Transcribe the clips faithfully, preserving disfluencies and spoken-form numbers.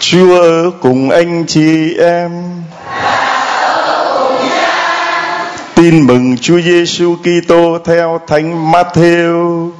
Chúa ở cùng anh chị em. Tin mừng Chúa Giêsu Kitô theo Thánh Matthew.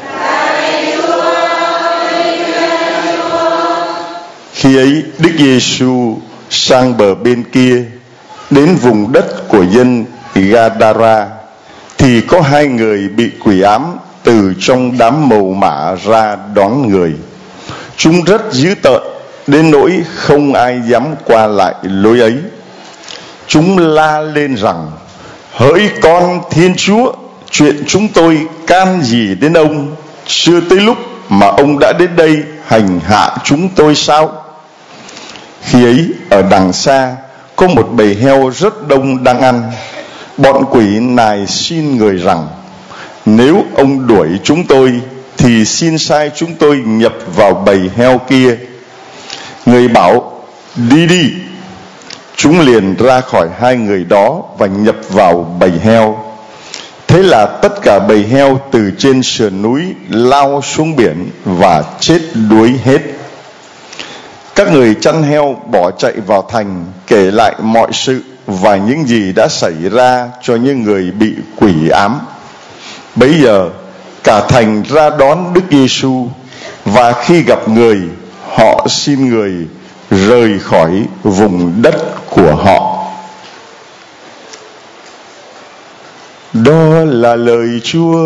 Khi ấy Đức Giêsu sang bờ bên kia, đến vùng đất của dân Gadara, thì có hai người bị quỷ ám từ trong đám mầu mả ra đón người. Chúng rất dữ tợn đến nỗi không ai dám qua lại lối ấy. Chúng la lên rằng: hỡi con Thiên Chúa, chuyện chúng tôi can gì đến ông? Chưa tới lúc mà ông đã đến đây hành hạ chúng tôi sao? Khi ấy ở đằng xa có một bầy heo rất đông đang ăn. Bọn quỷ nài xin người rằng: nếu ông đuổi chúng tôi thì xin sai chúng tôi nhập vào bầy heo kia. Người bảo: đi đi. Chúng liền ra khỏi hai người đó và nhập vào bầy heo. Thế là tất cả bầy heo từ trên sườn núi lao xuống biển và chết đuối hết. Các người chăn heo bỏ chạy vào thành, kể lại mọi sự và những gì đã xảy ra cho những người bị quỷ ám. Bấy giờ cả thành ra đón Đức Giêsu, và khi gặp người, họ xin người rời khỏi vùng đất của họ. Đó là lời Chúa.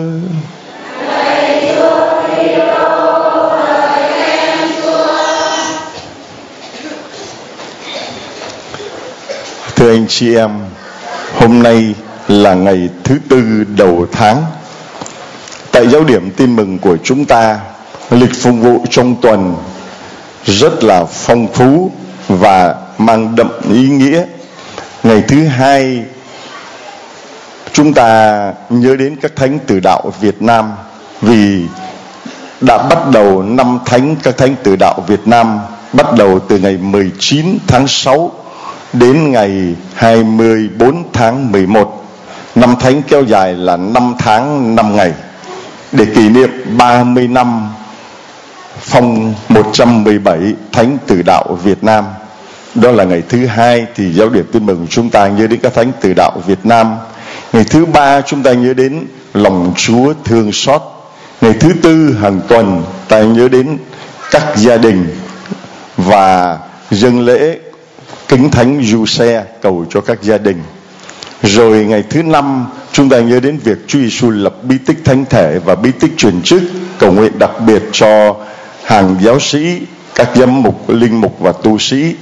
Thưa anh chị em, hôm nay là ngày thứ tư đầu tháng. Tại giáo điểm tin mừng của chúng ta, lịch phục vụ trong tuần rất là phong phú và mang đậm ý nghĩa. Ngày thứ hai, chúng ta nhớ đến các thánh tử đạo Việt Nam, vì đã bắt đầu năm thánh các thánh tử đạo Việt Nam, bắt đầu từ ngày mười chín tháng sáu đến ngày hai mươi bốn tháng mười một. Năm thánh kéo dài là năm tháng năm ngày, để kỷ niệm ba mươi năm phong một trăm mười bảy thánh tử đạo Việt Nam. Đó là ngày thứ hai thì giáo điểm tin mừng chúng ta nhớ đến các thánh tử đạo Việt Nam. Ngày thứ ba chúng ta nhớ đến lòng Chúa thương xót. Ngày thứ tư hàng tuần ta nhớ đến các gia đình và dâng lễ kính thánh Giuse cầu cho các gia đình. Rồi ngày thứ năm chúng ta nhớ đến việc Chúa Giêsu lập bí tích thánh thể và bí tích truyền chức, cầu nguyện đặc biệt cho hàng giáo sĩ, các giám mục, linh mục và tu sĩ.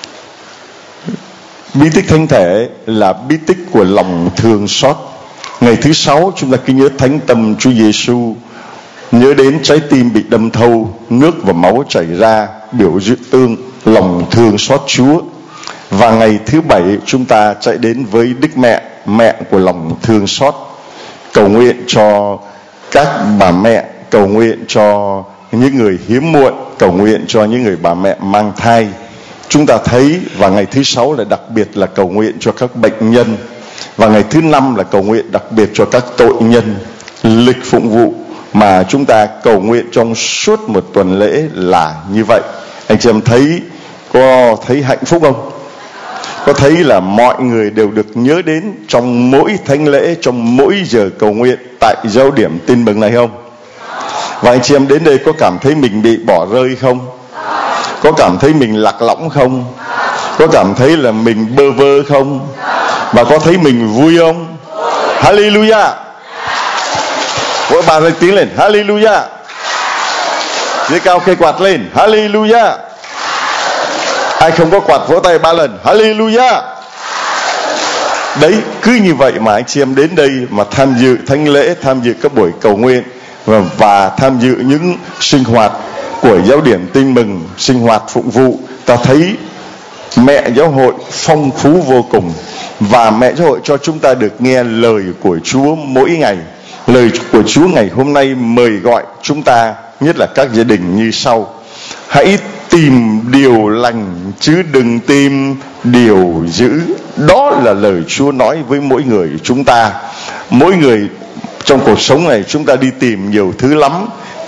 Bí tích thánh thể là bí tích của lòng thương xót. Ngày thứ sáu chúng ta cứ nhớ thánh tâm Chúa Giêsu, nhớ đến trái tim bị đâm thâu, nước và máu chảy ra, biểu tượng lòng thương xót Chúa. Và ngày thứ bảy chúng ta chạy đến với Đức Mẹ, mẹ của lòng thương xót, cầu nguyện cho các bà mẹ, cầu nguyện cho những người hiếm muộn, cầu nguyện cho những người bà mẹ mang thai. Chúng ta thấy, và ngày thứ sáu là đặc biệt là cầu nguyện cho các bệnh nhân, và ngày thứ năm là cầu nguyện đặc biệt cho các tội nhân. Lịch phụng vụ mà chúng ta cầu nguyện trong suốt một tuần lễ là như vậy. Anh chị em thấy, có thấy hạnh phúc không? Có thấy là mọi người đều được nhớ đến trong mỗi thánh lễ, trong mỗi giờ cầu nguyện tại giáo điểm tin mừng này không? Và anh chị em đến đây có cảm thấy mình bị bỏ rơi không? Có cảm thấy mình lạc lõng không? Có cảm thấy là mình bơ vơ không? Và có thấy mình vui không? Hallelujah! Vỗ bà lên tiếng lên, Hallelujah! Giơ cao cây quạt lên, Hallelujah! Ai không có quạt vỗ tay ba lần, Hallelujah! Đấy, cứ như vậy mà anh chị em đến đây mà tham dự thánh lễ, tham dự các buổi cầu nguyện và, và tham dự những sinh hoạt của giáo điểm tin mừng, sinh hoạt phụng vụ, ta thấy mẹ giáo hội phong phú vô cùng. Và mẹ giáo hội cho chúng ta được nghe lời của Chúa mỗi ngày. Lời của Chúa ngày hôm nay mời gọi chúng ta, nhất là các gia đình như sau: hãy tìm điều lành chứ đừng tìm điều dữ. Đó là lời Chúa nói với mỗi người chúng ta. Mỗi người trong cuộc sống này chúng ta đi tìm nhiều thứ lắm,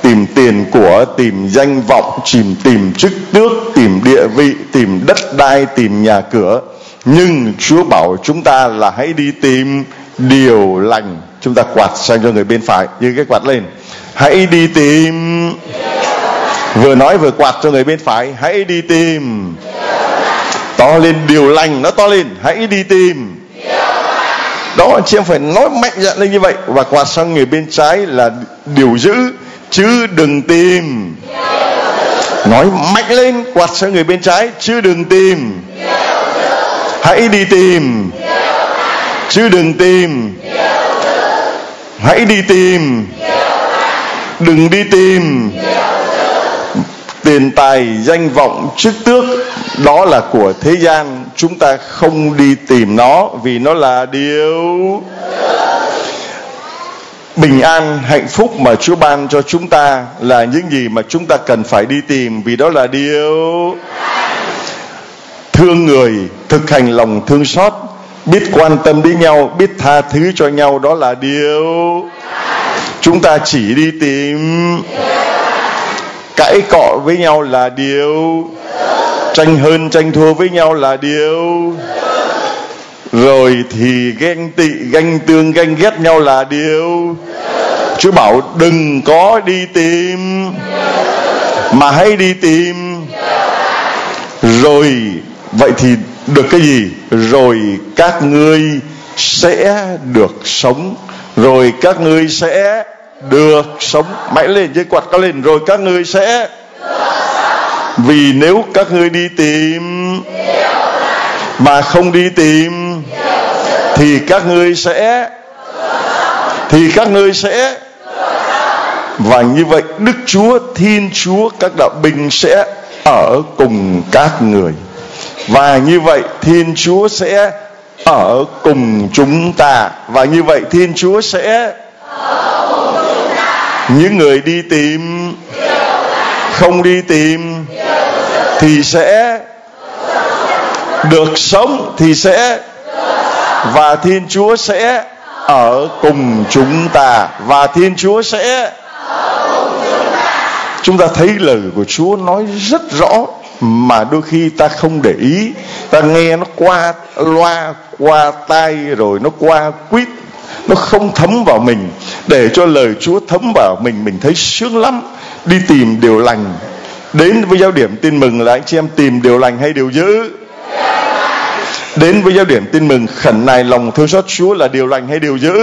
tìm tiền của, tìm danh vọng, tìm tìm chức tước, tìm địa vị, tìm đất đai, tìm nhà cửa. Nhưng Chúa bảo chúng ta là hãy đi tìm điều lành. Chúng ta quạt sang cho người bên phải, như cái quạt lên. Hãy đi tìm. Vừa nói vừa quạt cho người bên phải. Hãy đi tìm. To lên, điều lành, nó to lên. Hãy đi tìm. Đó, chị em phải nói mạnh dạn lên như vậy. Và quạt sang người bên trái là điều giữ, chứ đừng tìm. Nói mạnh lên, quạt sang người bên trái, chứ đừng tìm. Hãy đi tìm, chứ đừng tìm. Hãy đi tìm, đừng đi tìm. Tiền tài, danh vọng, chức tước, đó là của thế gian. Chúng ta không đi tìm nó, vì nó là điều bình an, hạnh phúc mà Chúa ban cho chúng ta. Là những gì mà chúng ta cần phải đi tìm, vì đó là điều thương người, thực hành lòng thương xót, biết quan tâm đến nhau, biết tha thứ cho nhau. Đó là điều chúng ta chỉ đi tìm. Cãi cọ với nhau là điều, tranh hơn tranh thua với nhau là điều, rồi thì ghen tị, ganh tương, ganh ghét nhau là điều. Chúa bảo đừng có đi tìm, mà hãy đi tìm. Rồi vậy thì được cái gì? Rồi các ngươi sẽ được sống. Rồi các ngươi sẽ được sống. Mạnh lên, dây quạt cao lên. Rồi các ngươi sẽ. Vì nếu các ngươi đi tìm mà không đi tìm, thì các ngươi sẽ. Thì các ngươi sẽ. Và như vậy Đức Chúa, Thiên Chúa, các đạo binh sẽ ở cùng các người. Và như vậy Thiên Chúa sẽ ở cùng chúng ta. Và như vậy Thiên Chúa sẽ ở cùng chúng ta. Những người đi tìm, không đi tìm, thì sẽ được sống. Thì sẽ. Và Thiên Chúa sẽ ở cùng chúng ta. Và Thiên Chúa sẽ. Chúng ta thấy lời của Chúa nói rất rõ, mà đôi khi ta không để ý. Ta nghe nó qua loa, qua tai, rồi nó qua quýt, nó không thấm vào mình. Để cho lời Chúa thấm vào mình, mình thấy sướng lắm. Đi tìm điều lành. Đến với giáo điểm tin mừng là anh chị em tìm điều lành hay điều dữ? Đến với giáo điểm tin mừng khẩn nài lòng thương xót Chúa là điều lành hay điều dữ?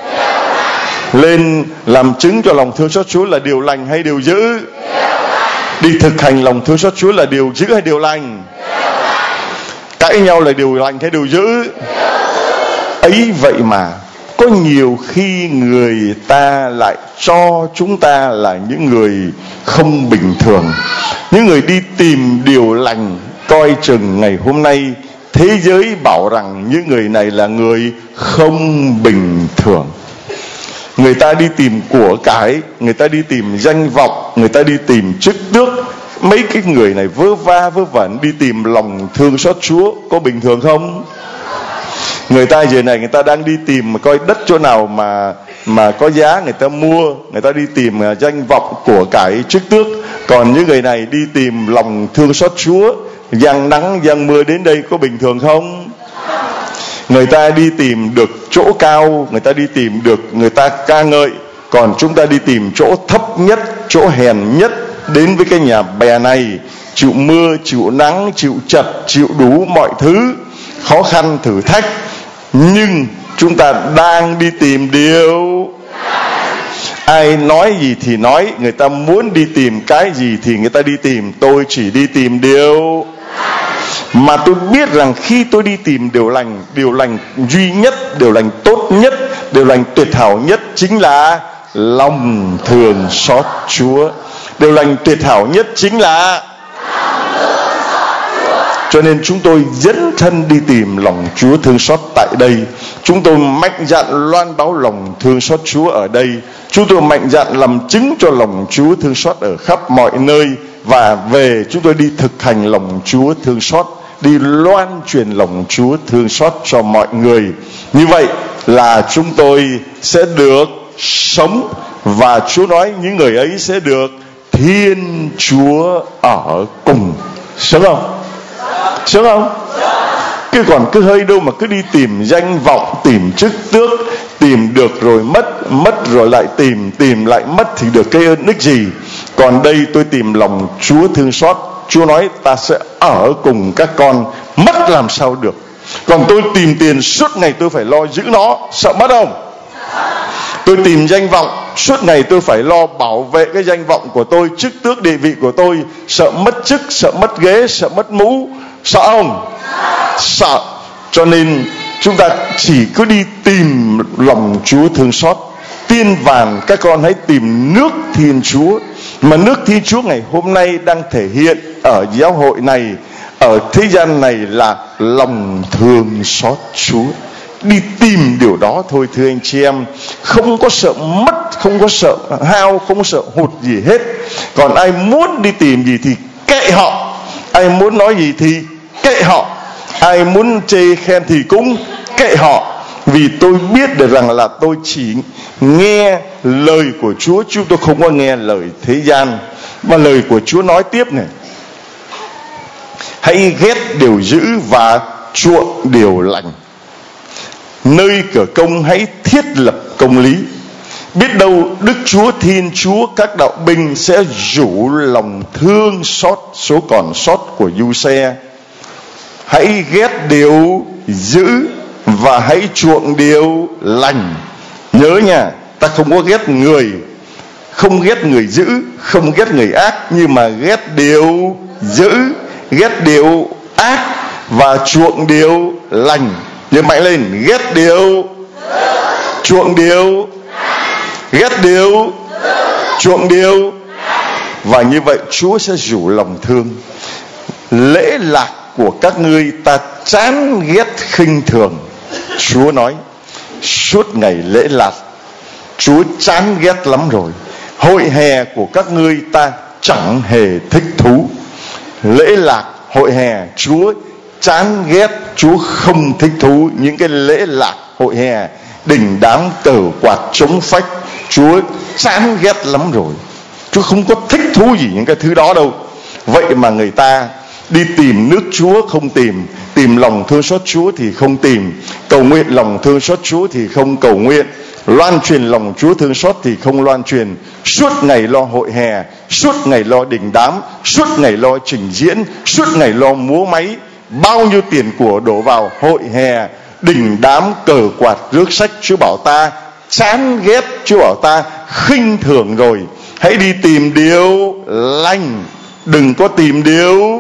Lên làm chứng cho lòng thương xót Chúa là điều lành hay điều dữ? Đi thực hành lòng thương xót Chúa là điều dữ hay điều lành? Cãi nhau là điều lành hay điều dữ? Ấy vậy mà có nhiều khi người ta lại cho chúng ta là những người không bình thường, những người đi tìm điều lành. Coi chừng ngày hôm nay thế giới bảo rằng những người này là người không bình thường. Người ta đi tìm của cải, người ta đi tìm danh vọng, người ta đi tìm chức tước. Mấy cái người này vớ va vớ vẩn đi tìm lòng thương xót Chúa, có bình thường không? Người ta giờ này người ta đang đi tìm mà coi đất chỗ nào mà mà có giá người ta mua. Người ta đi tìm danh vọng, của cải, chức tước. Còn những người này đi tìm lòng thương xót Chúa. Giăng nắng giăng mưa đến đây có bình thường không? Người ta đi tìm được chỗ cao, người ta đi tìm được người ta ca ngợi. Còn chúng ta đi tìm chỗ thấp nhất, chỗ hèn nhất. Đến với cái nhà bè này, chịu mưa, chịu nắng, chịu chật, chịu đủ mọi thứ khó khăn, thử thách. Nhưng chúng ta đang đi tìm điều. Ai nói gì thì nói, người ta muốn đi tìm cái gì thì người ta đi tìm. Tôi chỉ đi tìm điều mà tôi biết rằng khi tôi đi tìm điều lành, điều lành duy nhất, điều lành tốt nhất, điều lành tuyệt hảo nhất chính là lòng thương xót Chúa. Điều lành tuyệt hảo nhất chính là. Cho nên chúng tôi dấn thân đi tìm lòng Chúa thương xót tại đây. Chúng tôi mạnh dạn loan báo lòng thương xót Chúa ở đây. Chúng tôi mạnh dạn làm chứng cho lòng Chúa thương xót ở khắp mọi nơi. Và về chúng tôi đi thực hành lòng Chúa thương xót, đi loan truyền lòng Chúa thương xót cho mọi người. Như vậy là chúng tôi sẽ được sống Và Chúa nói những người ấy sẽ được Thiên Chúa ở cùng. Sướng không? Sướng không? Cứ còn cứ hơi đâu mà cứ đi tìm danh vọng, tìm chức tước, tìm được rồi mất, mất rồi lại tìm, tìm lại mất thì được cái ơn ích gì? Còn đây tôi tìm lòng Chúa thương xót. Chúa nói ta sẽ ở cùng các con, mất làm sao được. Còn tôi tìm tiền suốt ngày tôi phải lo giữ nó, sợ mất không? Tôi tìm danh vọng, suốt ngày tôi phải lo bảo vệ cái danh vọng của tôi, chức tước địa vị của tôi, sợ mất chức, sợ mất ghế, sợ mất mũ, sợ không? Sợ. Cho nên chúng ta chỉ cứ đi tìm lòng Chúa thương xót. Tiên vàng các con hãy tìm nước Thiên Chúa. Mà nước Thiên Chúa ngày hôm nay đang thể hiện ở giáo hội này, ở thế gian này là lòng thương xót Chúa. Đi tìm điều đó thôi thưa anh chị em. Không có sợ mất, không có sợ hao, không có sợ hụt gì hết. Còn ai muốn đi tìm gì thì kệ họ, ai muốn nói gì thì kệ họ, ai muốn chê khen thì cũng kệ họ. Vì tôi biết được rằng là tôi chỉ nghe lời của Chúa, chứ tôi không có nghe lời thế gian. Và lời của Chúa nói tiếp này: hãy ghét điều dữ và chuộng điều lành. Nơi cửa công hãy thiết lập công lý. Biết đâu Đức Chúa Thiên Chúa các đạo binh sẽ rủ lòng thương xót số còn sót của Du-xe. Hãy ghét điều dữ và hãy chuộng điều lành. Nhớ nha, ta không có ghét người, không ghét người dữ, không ghét người ác, nhưng mà ghét điều dữ, ghét điều ác và chuộng điều lành. Nhớ mạnh lên: ghét điều, chuộng điều, ghét điều, chuộng điều. Và như vậy Chúa sẽ rủ lòng thương. Lễ lạc của các ngươi ta chán ghét khinh thường. Chúa nói suốt ngày lễ lạc Chúa chán ghét lắm rồi. Hội hè của các ngươi ta chẳng hề thích thú. Lễ lạc, hội hè Chúa chán ghét, Chúa không thích thú những cái lễ lạc, hội hè, đình đám, cờ quạt, trống phách. Chúa chán ghét lắm rồi. Chúa không có thích thú gì những cái thứ đó đâu. Vậy mà người ta đi tìm nước Chúa không tìm, tìm lòng thương xót Chúa thì không tìm, cầu nguyện lòng thương xót Chúa thì không cầu nguyện, loan truyền lòng Chúa thương xót thì không loan truyền. Suốt ngày lo hội hè, suốt ngày lo đình đám, suốt ngày lo trình diễn, suốt ngày lo múa máy. Bao nhiêu tiền của đổ vào hội hè, đình đám, cờ quạt, rước sách. Chúa bảo ta chán ghét, Chúa bảo ta khinh thường rồi. Hãy đi tìm điều lành, đừng có tìm điều.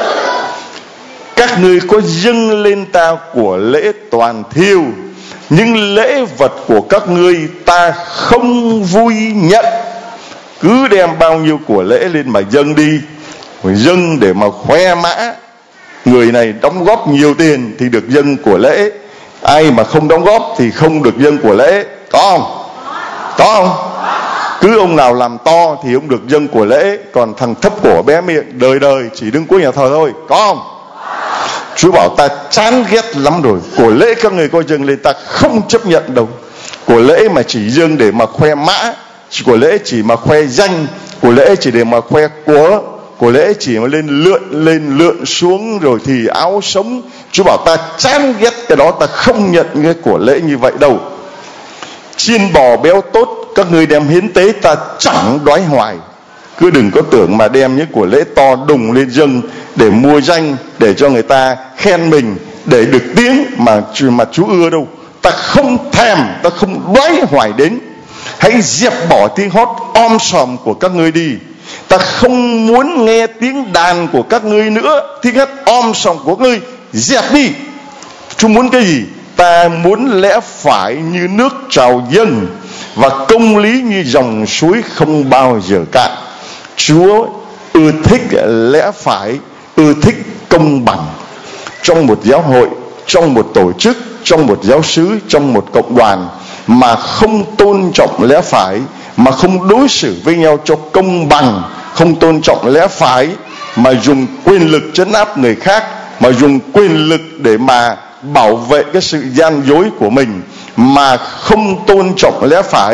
Các ngươi có dâng lên ta của lễ toàn thiêu, nhưng lễ vật của các ngươi ta không vui nhận. Cứ đem bao nhiêu của lễ lên mà dâng đi, dâng để mà khoe mã. Người này đóng góp nhiều tiền thì được dâng của lễ, ai mà không đóng góp thì không được dâng của lễ. Có không? Có không? Cứ ông nào làm to thì ông được dâng của lễ, còn thằng thấp cổ bé miệng đời đời chỉ đứng cuối nhà thờ thôi. Có không? Chúa bảo ta chán ghét lắm rồi. Của lễ các người coi dâng lên ta không chấp nhận đâu. Của lễ mà chỉ dâng để mà khoe mã, của lễ chỉ mà khoe danh, của lễ chỉ để mà khoe của, của lễ chỉ mà lên lượn lên lượn xuống rồi thì áo sống. Chúa bảo ta chán ghét cái đó, ta không nhận cái của lễ như vậy đâu. Chiên bò béo tốt các ngươi đem hiến tế ta chẳng đoái hoài. Cứ đừng có tưởng mà đem những của lễ to đùng lên dâng để mua danh, để cho người ta khen mình, để được tiếng mà mà Chúa ưa đâu. Ta không thèm, ta không đoái hoài đến. Hãy dẹp bỏ tiếng hót om sòm của các ngươi đi. Ta không muốn nghe tiếng đàn của các ngươi nữa. Tiếng hát om sòm của các ngươi dẹp đi. Chúa muốn cái gì? Ta muốn lẽ phải như nước trào dâng, và công lý như dòng suối không bao giờ cạn. Chúa ưa thích lẽ phải, ưa thích công bằng. Trong một giáo hội, trong một tổ chức, trong một giáo xứ, trong một cộng đoàn mà không tôn trọng lẽ phải, mà không đối xử với nhau cho công bằng, không tôn trọng lẽ phải, mà dùng quyền lực trấn áp người khác, mà dùng quyền lực để mà bảo vệ cái sự gian dối của mình, mà không tôn trọng lẽ phải,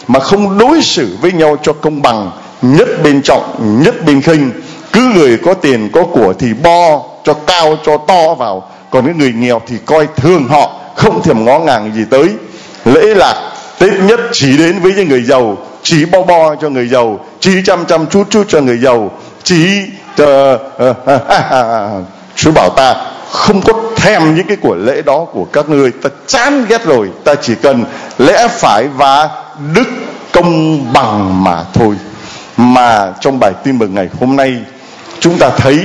mà không đối xử với nhau cho công bằng, nhất bên trọng nhất bên khinh. Cứ người có tiền có của thì bo cho cao cho to vào, còn những người nghèo thì coi thường họ, không thèm ngó ngàng gì tới. Lễ lạc Tết nhất chỉ đến với những người giàu, chỉ bo bo cho người giàu, chỉ chăm chăm chút chút cho người giàu, chỉ uh, uh, uh, uh, Chúa bảo ta không có thèm những cái của lễ đó của các ngươi, ta chán ghét rồi. Ta chỉ cần lẽ phải và đức công bằng mà thôi. Mà trong bài tin mừng ngày hôm nay, chúng ta thấy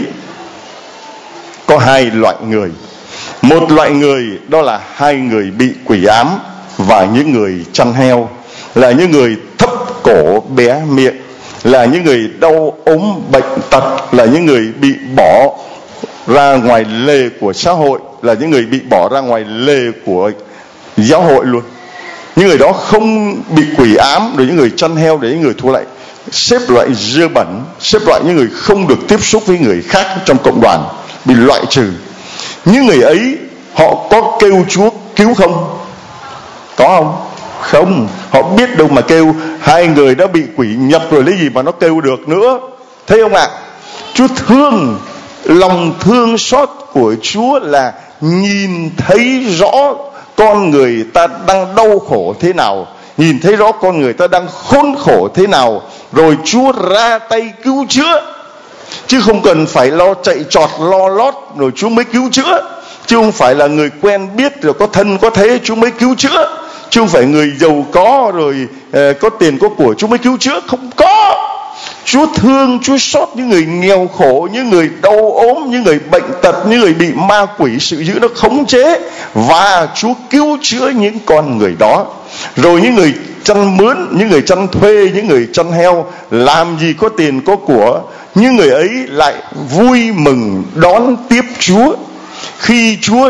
có hai loại người. Một loại người đó là hai người bị quỷ ám và những người chăn heo, là những người thấp cổ bé miệng, là những người đau ốm bệnh tật, là những người bị bỏ ra ngoài lề của xã hội, là những người bị bỏ ra ngoài lề của giáo hội luôn. Những người đó không bị quỷ ám, rồi những người chăn heo để những người thu lại xếp loại dơ bẩn, xếp loại những người không được tiếp xúc với người khác trong cộng đoàn, bị loại trừ. Những người ấy họ có kêu Chúa cứu không? Có không? Không. Họ biết đâu mà kêu. Hai người đã bị quỷ nhập rồi, lấy gì mà nó kêu được nữa. Thấy không ạ? Chúa thương, lòng thương xót của Chúa là nhìn thấy rõ con người ta đang đau khổ thế nào, nhìn thấy rõ con người ta đang khốn khổ thế nào, rồi Chúa ra tay cứu chữa. Chứ không cần phải lo chạy trọt lo lót rồi Chúa mới cứu chữa. Chứ không phải là người quen biết rồi có thân có thế Chúa mới cứu chữa. Chứ không phải người giàu có rồi uh, có tiền có của Chúa mới cứu chữa. Không có. Chúa thương, Chúa xót những người nghèo khổ, những người đau ốm, những người bệnh tật, những người bị ma quỷ sự dữ nó khống chế, và Chúa cứu chữa những con người đó. Rồi những người chăn mướn, những người chăn thuê, những người chăn heo, làm gì có tiền có của, những người ấy lại vui mừng đón tiếp Chúa. Khi Chúa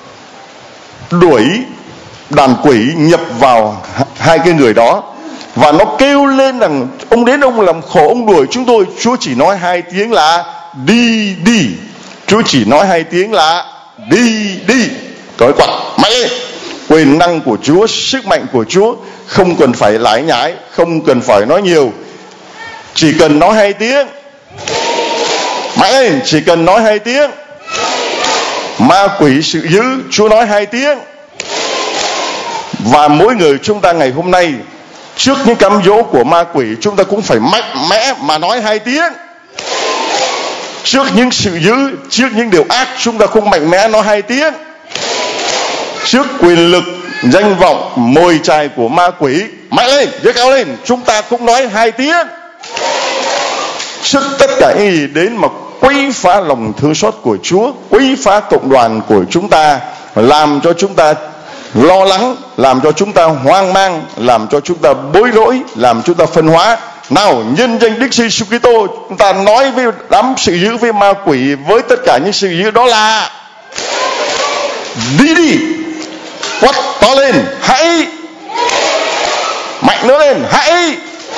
đuổi đàn quỷ nhập vào hai cái người đó, và nó kêu lên rằng ông đến ông làm khổ, ông đuổi chúng tôi, Chúa chỉ nói hai tiếng là đi đi. Chúa chỉ nói hai tiếng là đi đi. Cởi quặt mạnh lên. Quyền năng của Chúa, sức mạnh của Chúa không cần phải lải nhải, không cần phải nói nhiều, chỉ cần nói hai tiếng. Mạnh lên. Chỉ cần nói hai tiếng. Ma quỷ sự dữ, Chúa nói hai tiếng. Và mỗi người chúng ta ngày hôm nay, trước những cám dỗ của ma quỷ, chúng ta cũng phải mạnh mẽ mà nói hai tiếng. Trước những sự dữ, trước những điều ác, chúng ta không mạnh mẽ nói hai tiếng. Trước quyền lực, danh vọng, mồi chài của ma quỷ, mạnh lên, giơ cao lên, chúng ta cũng nói hai tiếng. Trước tất cả những gì đến mà quấy phá lòng thương xót của Chúa, quấy phá cộng đoàn của chúng ta, làm cho chúng ta lo lắng, làm cho chúng ta hoang mang, làm cho chúng ta bối rối, làm chúng ta phân hóa. Nào, nhân danh Đức Giêsu Kitô, chúng ta nói với đám sự dữ, với ma quỷ, với tất cả những sự dữ đó là đi đi. Quát to lên, hãy. Mạnh nữa lên, hãy.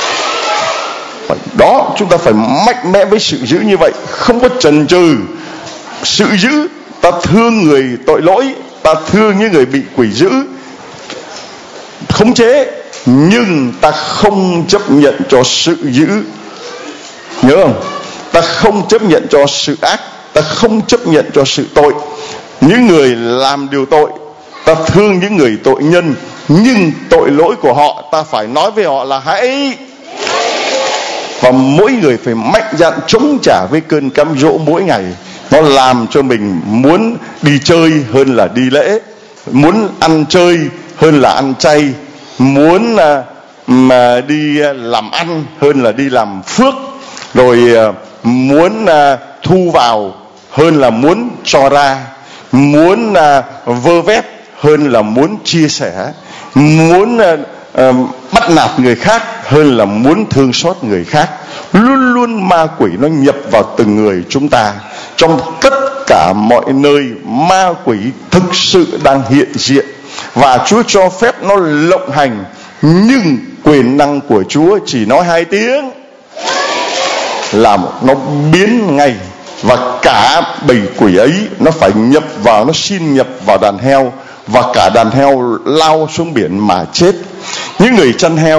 Đó, chúng ta phải mạnh mẽ với sự dữ như vậy, không có chần chừ. Sự dữ, ta thương người tội lỗi, ta thương những người bị quỷ dữ khống chế, nhưng ta không chấp nhận cho sự dữ. Nhớ không? Ta không chấp nhận cho sự ác, ta không chấp nhận cho sự tội. Những người làm điều tội, ta thương những người tội nhân, nhưng tội lỗi của họ ta phải nói với họ là hãy. Và mỗi người phải mạnh dạn chống trả với cơn cám dỗ mỗi ngày. Nó làm cho mình muốn đi chơi hơn là đi lễ, muốn ăn chơi hơn là ăn chay, muốn mà đi làm ăn hơn là đi làm phước, rồi muốn thu vào hơn là muốn cho ra, muốn vơ vét hơn là muốn chia sẻ, muốn bắt nạt người khác hơn là muốn thương xót người khác. Luôn luôn ma quỷ nó nhập vào từng người chúng ta. Trong tất cả mọi nơi, ma quỷ thực sự đang hiện diện, và Chúa cho phép nó lộng hành, nhưng quyền năng của Chúa chỉ nói hai tiếng là nó biến ngay, và cả bầy quỷ ấy nó phải nhập vào, nó xin nhập vào đàn heo, và cả đàn heo lao xuống biển mà chết. Những người chăn heo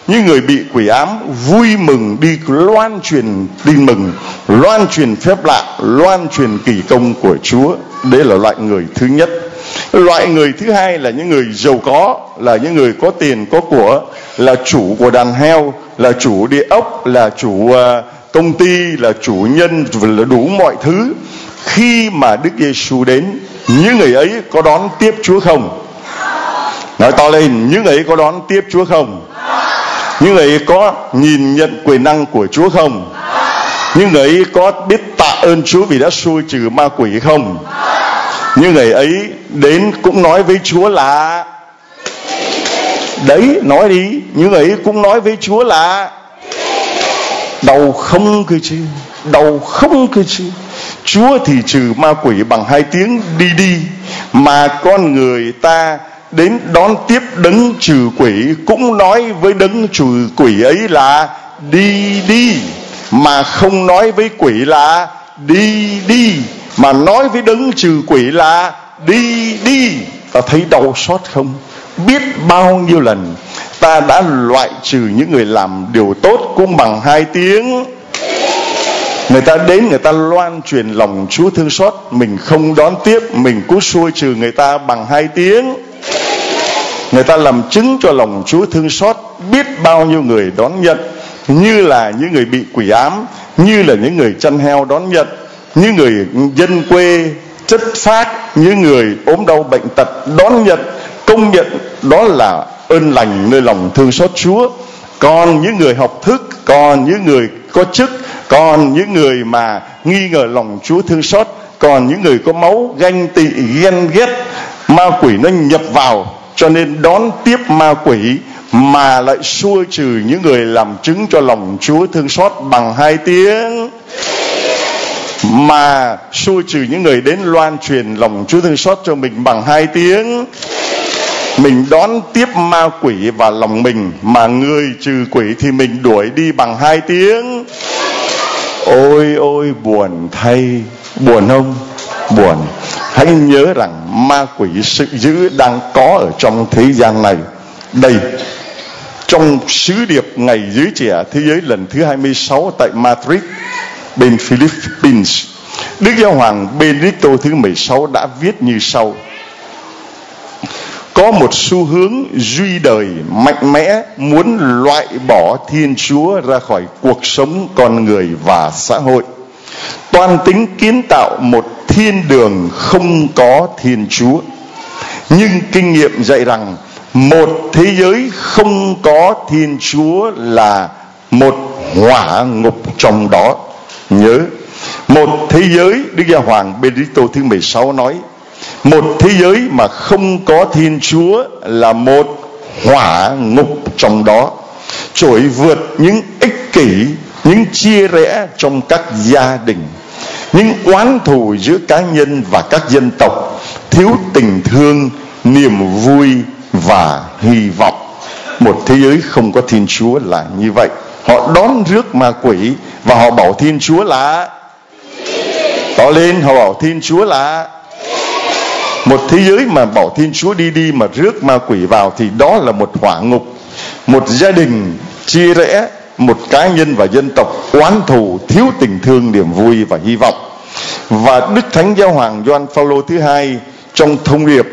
những người bị quỷ ám vui mừng đi loan truyền tin mừng, loan truyền phép lạ, loan truyền kỳ công của Chúa. Đấy là loại người thứ nhất. Loại người thứ hai là những người giàu có, là những người có tiền có của, là chủ của đàn heo, là chủ địa ốc, là chủ uh, công ty, là chủ nhân, là đủ mọi thứ. Khi mà Đức Giêsu đến, những người ấy có đón tiếp Chúa không? Nói to lên, những người ấy có đón tiếp Chúa không? Những người ấy có nhìn nhận quyền năng của Chúa không? Những người ấy có biết tạ ơn Chúa vì đã xua trừ ma quỷ không? Những người ấy đến cũng nói với Chúa là, đấy, nói đi, những người ấy cũng nói với Chúa là đau không cơ chứ, đau không cơ chứ. Chúa thì trừ ma quỷ bằng hai tiếng đi đi, mà con người ta đến đón tiếp đấng trừ quỷ cũng nói với đấng trừ quỷ ấy là đi đi, mà không nói với quỷ là đi đi, mà nói với đấng trừ quỷ là đi đi. Ta thấy đau xót không? Biết bao nhiêu lần ta đã loại trừ những người làm điều tốt cũng bằng hai tiếng. Người ta đến, người ta loan truyền lòng Chúa thương xót, mình không đón tiếp, mình cứ xua trừ người ta bằng hai tiếng. Người ta làm chứng cho lòng Chúa thương xót, biết bao nhiêu người đón nhận, như là những người bị quỷ ám, như là những người chăn heo đón nhận, như người dân quê chất phác, như người ốm đau bệnh tật đón nhận, công nhận đó là ơn lành nơi lòng thương xót Chúa. Còn những người học thức, còn những người có chức, còn những người mà nghi ngờ lòng Chúa thương xót, còn những người có máu ganh tị ghen ghét, ma quỷ nó nhập vào, cho nên đón tiếp ma quỷ mà lại xua trừ những người làm chứng cho lòng Chúa thương xót bằng hai tiếng, mà xua trừ những người đến loan truyền lòng Chúa thương xót cho mình bằng hai tiếng. Mình đón tiếp ma quỷ vào lòng mình, mà người trừ quỷ thì mình đuổi đi bằng hai tiếng. Ôi ôi buồn thay, buồn không? Buồn. Hãy nhớ rằng ma quỷ sự dữ đang có ở trong thế gian này. Đây, trong sứ điệp ngày giới trẻ thế giới lần thứ hai mươi sáu tại Madrid, bên Philippines, Đức Giáo hoàng Benedicto thứ mười sáu đã viết như sau: có một xu hướng duy đời mạnh mẽ muốn loại bỏ Thiên Chúa ra khỏi cuộc sống con người và xã hội, toan tính kiến tạo một thiên đường không có Thiên Chúa. Nhưng kinh nghiệm dạy rằng một thế giới không có Thiên Chúa là một hỏa ngục trong đó. Nhớ, một thế giới, Đức Giáo hoàng Benedicto thứ mười sáu nói, một thế giới mà không có Thiên Chúa là một hỏa ngục trong đó, trỗi vượt những ích kỷ, những chia rẽ trong các gia đình, những oán thù giữa cá nhân và các dân tộc, thiếu tình thương, niềm vui và hy vọng. Một thế giới không có Thiên Chúa là như vậy. Họ đón rước ma quỷ và họ bảo Thiên Chúa là, to lên, họ bảo Thiên Chúa là. Một thế giới mà bảo Thiên Chúa đi đi mà rước ma quỷ vào thì đó là một hỏa ngục. Một gia đình chia rẽ, một cá nhân và dân tộc oán thù, thiếu tình thương, niềm vui và hy vọng. Và Đức Thánh Giáo hoàng Gioan Phaolô thứ hai trong thông điệp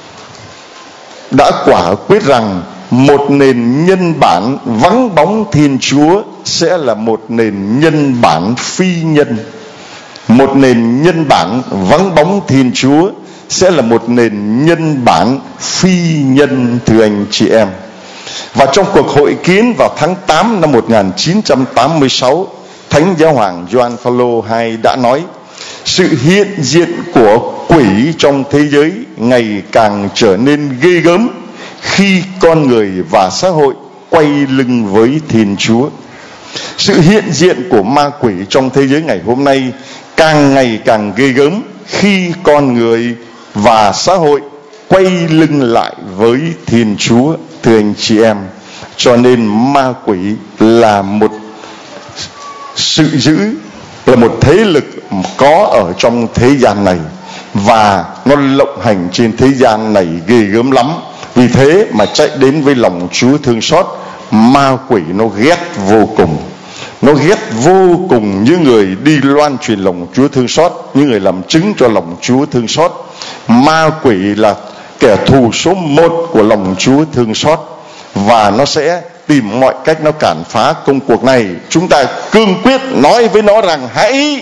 đã quả quyết rằng một nền nhân bản vắng bóng Thiên Chúa sẽ là một nền nhân bản phi nhân. Một nền nhân bản vắng bóng Thiên Chúa sẽ là một nền nhân bản phi nhân, thưa anh chị em. Và trong cuộc hội kiến vào tháng tám năm một nghìn chín trăm tám mươi sáu, Thánh Giáo hoàng Gioan Phaolô thứ hai đã nói: sự hiện diện của quỷ trong thế giới ngày càng trở nên ghê gớm khi con người và xã hội quay lưng với Thiên Chúa. Sự hiện diện của ma quỷ trong thế giới ngày hôm nay càng ngày càng ghê gớm khi con người và xã hội quay lưng lại với Thiên Chúa, thưa anh chị em. Cho nên ma quỷ là một sự dữ, là một thế lực có ở trong thế gian này, và nó lộng hành trên thế gian này ghê gớm lắm. Vì thế mà chạy đến với lòng Chúa thương xót ma quỷ nó ghét vô cùng. Nó ghét vô cùng những người đi loan truyền lòng Chúa thương xót, những người làm chứng cho lòng Chúa thương xót. Ma quỷ là kẻ thù số một của lòng Chúa thương xót, và nó sẽ tìm mọi cách nó cản phá công cuộc này. Chúng ta cương quyết nói với nó rằng hãy,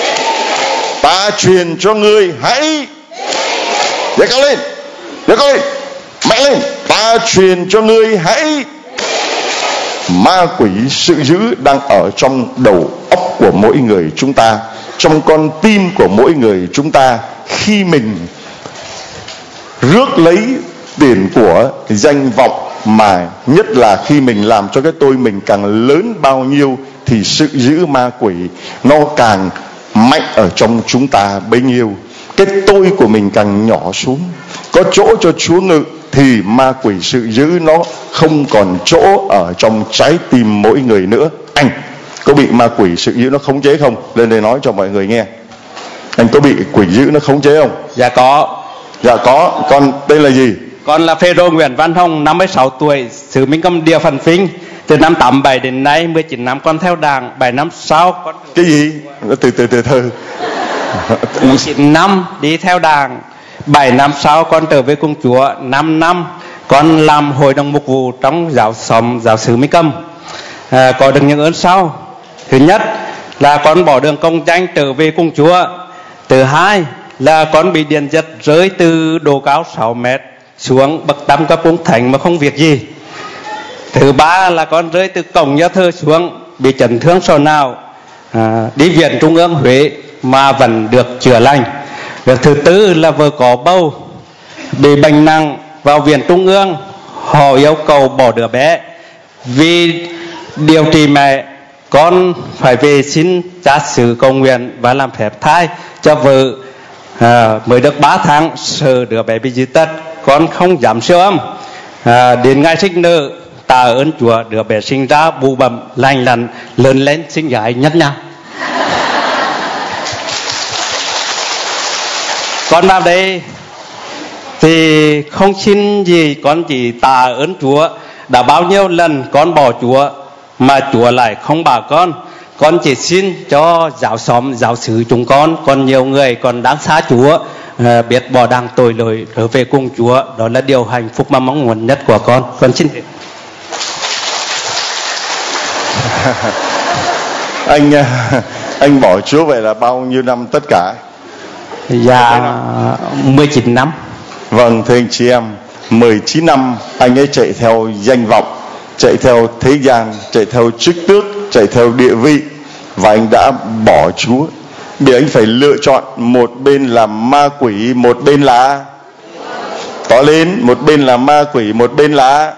ta truyền cho ngươi hãy, giơ cao lên, giơ cao lên, mạnh lên, ta truyền cho ngươi hãy. Ma quỷ sự dữ đang ở trong đầu óc của mỗi người chúng ta, trong con tim của mỗi người chúng ta. Khi mình rước lấy tiền của danh vọng, mà nhất là khi mình làm cho cái tôi mình càng lớn bao nhiêu, thì sự dữ ma quỷ nó càng mạnh ở trong chúng ta bấy nhiêu. Cái tôi của mình càng nhỏ xuống, có chỗ cho Chúa ngự, thì ma quỷ sự dữ nó không còn chỗ ở trong trái tim mỗi người nữa. Anh có bị ma quỷ sự dữ nó khống chế không? Lên đây nói cho mọi người nghe. Anh có bị quỷ dữ nó khống chế không? Dạ có. Dạ có. Con tên là gì? Con là Phêrô Nguyễn Văn Hồng, năm mươi sáu tuổi, xứ Minh Cầm địa phận Vinh. Từ năm tám mươi bảy đến nay mười chín năm con theo Đảng. Bảy năm sau con cái gì? Từ từ từ từ. mười chín năm đi theo Đảng. Bảy năm sau con trở về cùng Chúa. Năm năm con làm hội đồng mục vụ trong giáo xóm giáo xứ Minh Cầm. À, có được những ơn sau. Thứ nhất là con bỏ đường công danh trở về cùng Chúa. Thứ hai là con bị điện giật rơi từ độ cao sáu mét xuống bậc tam cấp cung thánh mà không việc gì. Thứ ba là con rơi từ cổng nhà thờ xuống, bị chấn thương sọ não, à, đi viện Trung ương Huế mà vẫn được chữa lành. Việc thứ tư là vợ có bầu bị bệnh nặng vào viện Trung ương, họ yêu cầu bỏ đứa bé. Vì điều trị mẹ, con phải về xin cha xứ cầu nguyện và làm phép thai cho vợ. À, mới được ba tháng, sợ đứa bé bị dị tật, con không dám siêu âm. À, đến ngày sinh nở, tạ ơn Chúa, đứa bé sinh ra bụ bẩm lành lặn, lớn lên sinh gái nhất nhau. Con vào đây thì không xin gì, con chỉ tạ ơn Chúa. Đã bao nhiêu lần con bỏ Chúa mà Chúa lại không bảo con. Con chỉ xin cho giáo xóm, giáo xứ chúng con, còn nhiều người còn đang xa Chúa, à, biết bỏ đàng tội lỗi trở về cùng Chúa. Đó là điều hạnh phúc mà mong muốn nhất của con. Con xin anh anh bỏ Chúa vậy là bao nhiêu năm tất cả? Dạ mười chín năm. Vâng, thưa anh chị em, mười chín năm anh ấy chạy theo danh vọng, chạy theo thế gian, chạy theo chức tước, chạy theo địa vị, và anh đã bỏ Chúa. Để anh phải lựa chọn, một bên là ma quỷ, một bên là to lên, một bên là ma quỷ, một bên là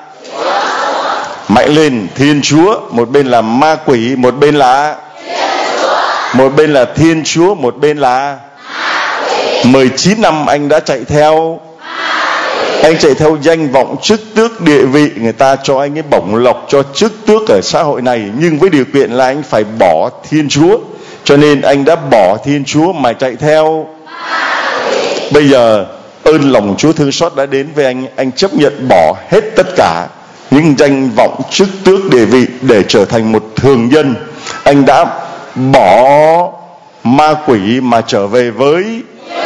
mạnh lên Thiên Chúa. Một bên là ma quỷ, một bên là một bên là Thiên Chúa, một bên là mười chín năm anh đã chạy theo. Anh chạy theo danh vọng, chức tước, địa vị. Người ta cho anh ấy bổng lộc, cho chức tước ở xã hội này, nhưng với điều kiện là anh phải bỏ Thiên Chúa. Cho nên anh đã bỏ Thiên Chúa mà chạy theo. Bây giờ ơn lòng Chúa thương xót đã đến với anh. Anh chấp nhận bỏ hết tất cả những danh vọng, chức tước, địa vị để trở thành một thường dân. Anh đã bỏ ma quỷ mà trở về với.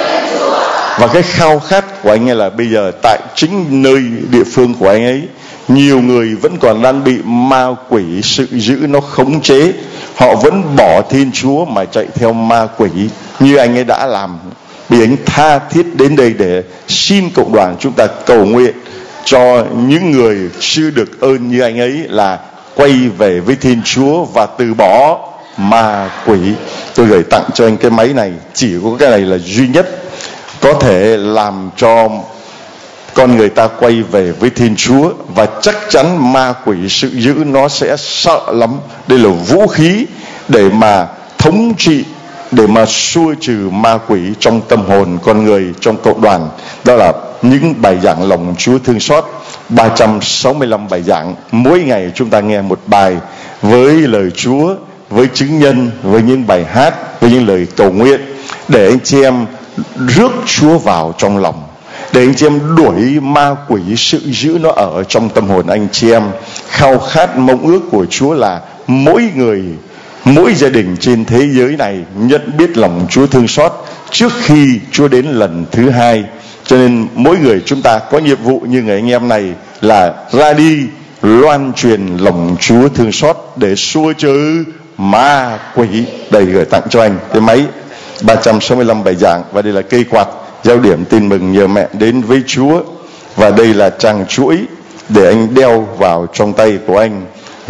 Và cái khao khát của anh ấy là bây giờ tại chính nơi địa phương của anh ấy, nhiều người vẫn còn đang bị ma quỷ sự dữ nó khống chế. Họ vẫn bỏ Thiên Chúa mà chạy theo ma quỷ như anh ấy đã làm. Vì anh tha thiết đến đây để xin cộng đoàn chúng ta cầu nguyện cho những người chưa được ơn như anh ấy là quay về với Thiên Chúa và từ bỏ ma quỷ. Tôi gửi tặng cho anh cái máy này, chỉ có cái này là duy nhất có thể làm cho con người ta quay về với Thiên Chúa, và chắc chắn ma quỷ sự dữ nó sẽ sợ lắm. Đây là vũ khí để mà thống trị, để mà xua trừ ma quỷ trong tâm hồn con người, trong cộng đoàn. Đó là những bài giảng lòng Chúa thương xót, ba trăm sáu mươi lăm bài giảng. Mỗi ngày chúng ta nghe một bài với lời Chúa, với chứng nhân, với những bài hát, với những lời cầu nguyện, để anh chị em rước Chúa vào trong lòng, để để anh chị em đuổi ma quỷ sự dữ nó ở trong tâm hồn anh chị em. Khao khát mong ước của Chúa là mỗi người, mỗi gia đình trên thế giới này nhận biết lòng Chúa thương xót trước khi Chúa đến lần thứ hai. Cho nên mỗi người chúng ta có nhiệm vụ như người anh em này là ra đi loan truyền lòng Chúa thương xót để xua trừ ma quỷ. Đây gửi tặng cho anh cái máy ba trăm sáu mươi lăm bài giảng, và đây là cây quạt giao điểm tin mừng nhờ mẹ đến với Chúa, và đây là trang chuỗi để anh đeo vào trong tay của anh.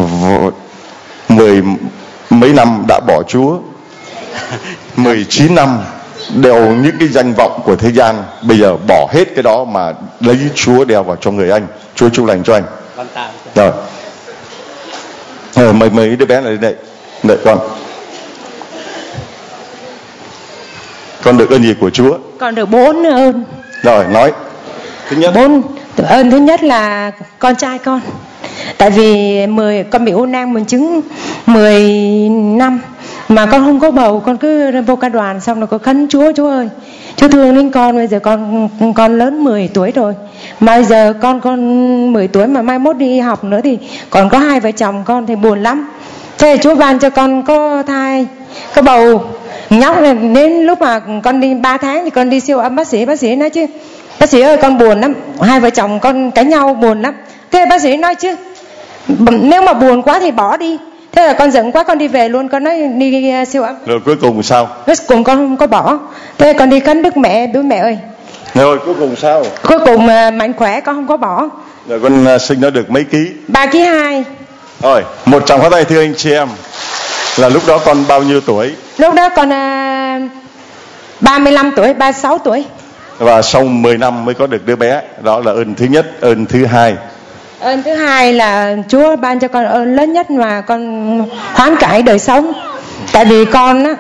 Mười mấy năm đã bỏ Chúa, mười chín năm đeo những cái danh vọng của thế gian, bây giờ bỏ hết cái đó mà lấy Chúa đeo vào trong người anh. Chúa chúc lành cho anh. Rồi, rồi mời mấy đứa bé lại đây, đợi con. Con được ơn gì của Chúa? Con được bốn ơn. Rồi nói. Thứ nhất. Bốn ơn thứ nhất là con trai con. Tại vì mười con bị u nang buồng trứng mười năm mà con không có bầu, con cứ vô ca đoàn xong rồi con khấn Chúa, Chúa ơi, Chúa thương đến con. Bây giờ con con lớn mười tuổi rồi, mà bây giờ con con mười tuổi mà mai mốt đi học nữa thì còn có hai vợ chồng con thì buồn lắm. Thế Chúa ban cho con có thai, có bầu nhóc này. Đến lúc mà con đi ba tháng thì con đi siêu âm, bác sĩ bác sĩ nói chứ, bác sĩ ơi con buồn lắm, hai vợ chồng con cãi nhau buồn lắm. Thế bác sĩ nói chứ, nếu mà buồn quá thì bỏ đi. Thế là con giận quá, con đi về luôn, con nói đi siêu âm. Rồi cuối cùng sao? Cuối cùng con không có bỏ. Thế con đi khấn Đức Mẹ, Đức Mẹ ơi. Rồi cuối cùng sao? Cuối cùng mạnh khỏe, con không có bỏ. Rồi con sinh nó được mấy ký? Ba ký hai. Rồi, một tràng pháo tay thưa anh chị em. Là lúc đó con bao nhiêu tuổi? Lúc đó con uh, ba mươi lăm tuổi, ba mươi sáu tuổi. Và sau mười năm mới có được đứa bé. Đó là ơn thứ nhất. Ơn thứ hai? Ơn thứ hai là Chúa ban cho con ơn lớn nhất mà con hoán cải đời sống. Tại vì con á,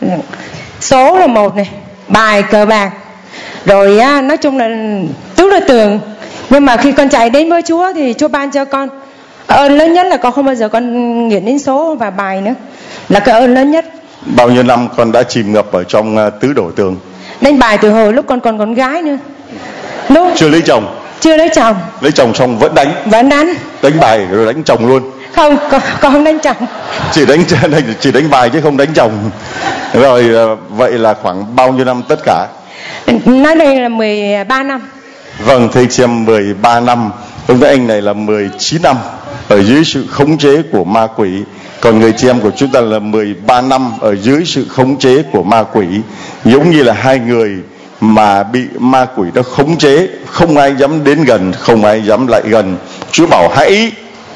số là một này, bài cờ bạc, rồi á, nói chung là tứ đối tường. Nhưng mà khi con chạy đến với Chúa thì Chúa ban cho con ơn lớn nhất là con không bao giờ con nghiện đến số và bài nữa, là cái ơn lớn nhất. Bao nhiêu năm con đã chìm ngập ở trong uh, tứ đổ tường? Đánh bài từ hồi lúc con còn con gái nữa. Lúc chưa lấy chồng? Chưa lấy chồng. Lấy chồng xong vẫn đánh? Vẫn đánh. Đánh bài rồi đánh chồng luôn? Không, con, con không đánh chồng. Chỉ đánh chỉ đánh bài chứ không đánh chồng. Rồi uh, vậy là khoảng bao nhiêu năm tất cả? Nói đây là mười ba năm. Vâng, thưa chị em, mười ba năm. Ông với anh này là mười chín năm ở dưới sự khống chế của ma quỷ. Còn người chị em của chúng ta là mười ba năm ở dưới sự khống chế của ma quỷ. Giống như là hai người mà bị ma quỷ đó khống chế, không ai dám đến gần, không ai dám lại gần. Chúa bảo hãy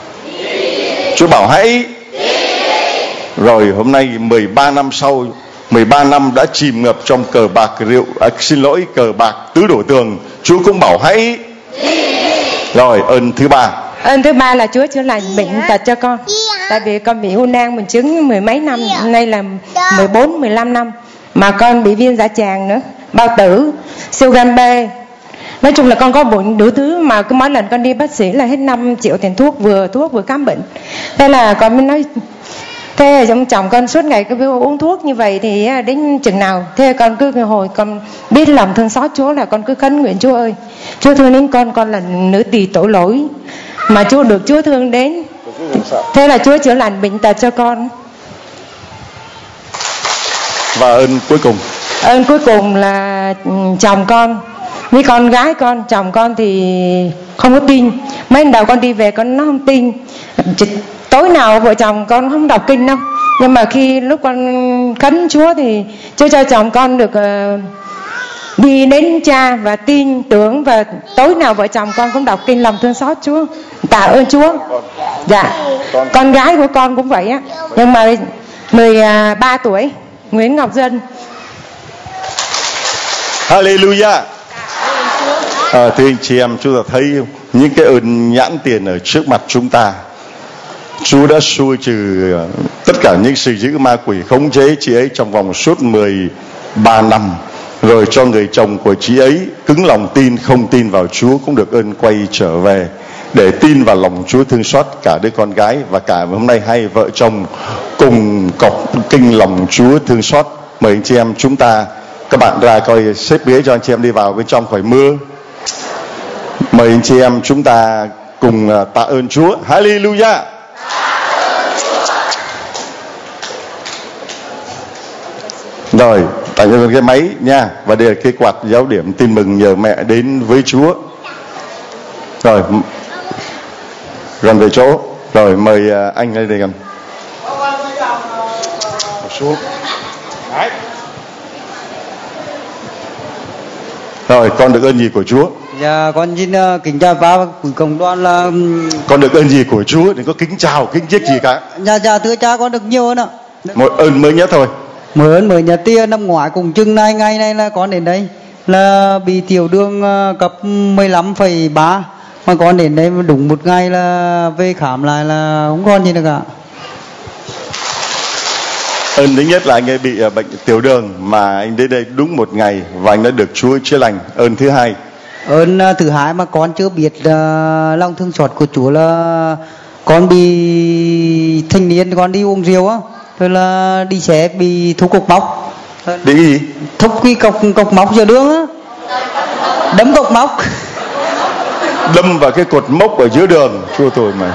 Chúa bảo hãy Rồi hôm nay mười ba năm sau, mười ba năm đã chìm ngập trong cờ bạc rượu, à, xin lỗi cờ bạc tứ đổ tường, Chúa cũng bảo hãy. Rồi ơn thứ ba. Ơn thứ ba là Chúa chữa lành bệnh tật cho con. Tại vì con bị u nang buồng trứng mười mấy năm, nay là mười bốn, mười lăm năm. Mà con bị viêm dạ tràng nữa, bao tử, siêu gan B. Nói chung là con có bụng đủ thứ, mà cứ mỗi lần con đi bác sĩ là hết năm triệu tiền thuốc, vừa thuốc vừa khám bệnh. Thế là con mới nói, thế giống chồng con suốt ngày cứ uống thuốc như vậy thì đến chừng nào. Thế con cứ hồi con biết lòng thương xót Chúa là con cứ khấn nguyện, Chúa ơi, Chúa thương đến con, con là nữ tỳ tội lỗi mà Chúa được Chúa thương đến. Thế là Chúa chữa lành bệnh tật cho con. Và ơn cuối cùng? Ơn cuối cùng là chồng con với con gái con. Chồng con thì không có tin. Mấy lần đầu con đi về con nó không tin. Tối nào vợ chồng con không đọc kinh đâu. Nhưng mà khi lúc con khấn Chúa thì Chúa cho chồng con được uh, đi đến Cha và tin tưởng, và tối nào vợ chồng con cũng đọc kinh lòng thương xót Chúa, tạ ơn Chúa. Dạ, con gái của con cũng vậy á. Nhưng mà mười ba tuổi, Nguyễn Ngọc Dân. Hallelujah. À, thưa anh chị em, chúng ta thấy những cái ơn nhãn tiền ở trước mặt chúng ta. Chúa đã xua trừ tất cả những sự dữ ma quỷ khống chế chị ấy trong vòng suốt mười ba năm. Rồi cho người chồng của chị ấy cứng lòng tin, không tin vào Chúa cũng được ơn quay trở về để tin vào lòng Chúa thương xót cả đứa con gái. Và cả hôm nay hai vợ chồng cùng cọc kinh lòng Chúa thương xót. Mời anh chị em chúng ta, các bạn ra coi xếp ghế cho anh chị em đi vào bên trong khỏi mưa. Mời anh chị em chúng ta cùng tạ ơn Chúa. Hallelujah. Rồi, tặng cho cái máy nha. Và đây là cái quạt giáo điểm tin mừng nhờ mẹ đến với Chúa. Rồi, gần về chỗ. Rồi, mời anh lên đây gần. Xuống. Đấy. Rồi, con được ơn gì của Chúa? Dạ, con xin uh, kính chào ba quý cộng đoàn là um... con được ơn gì của Chúa? Đừng có kính chào, kính chiếc gì cả. Dạ, dạ, thưa cha, con được nhiều hơn ạ. Một ơn mới nhất thôi. Mới ơn mới nhất tia năm ngoái cùng chừng này ngày này là con đến đây là bị tiểu đường uh, cấp mười lăm phẩy ba, mà con đến đây đúng một ngày là về khám lại là không còn gì nữa cả. Ơn thứ nhất là anh ấy bị uh, bệnh tiểu đường mà anh đến đây đúng một ngày và anh đã được Chúa chữa lành. Ơn thứ hai. Ơn uh, thứ hai mà con chưa biết uh, lòng thương xót của Chúa là con bị thanh niên, con đi uống rượu á, rồi là đi xe bị thúc cục móc. Bị cái gì? Thúc cái cọc cọc móc giữa đường á, đấm cọc móc. Đâm vào cái cột mốc ở giữa đường. Chua tôi mà.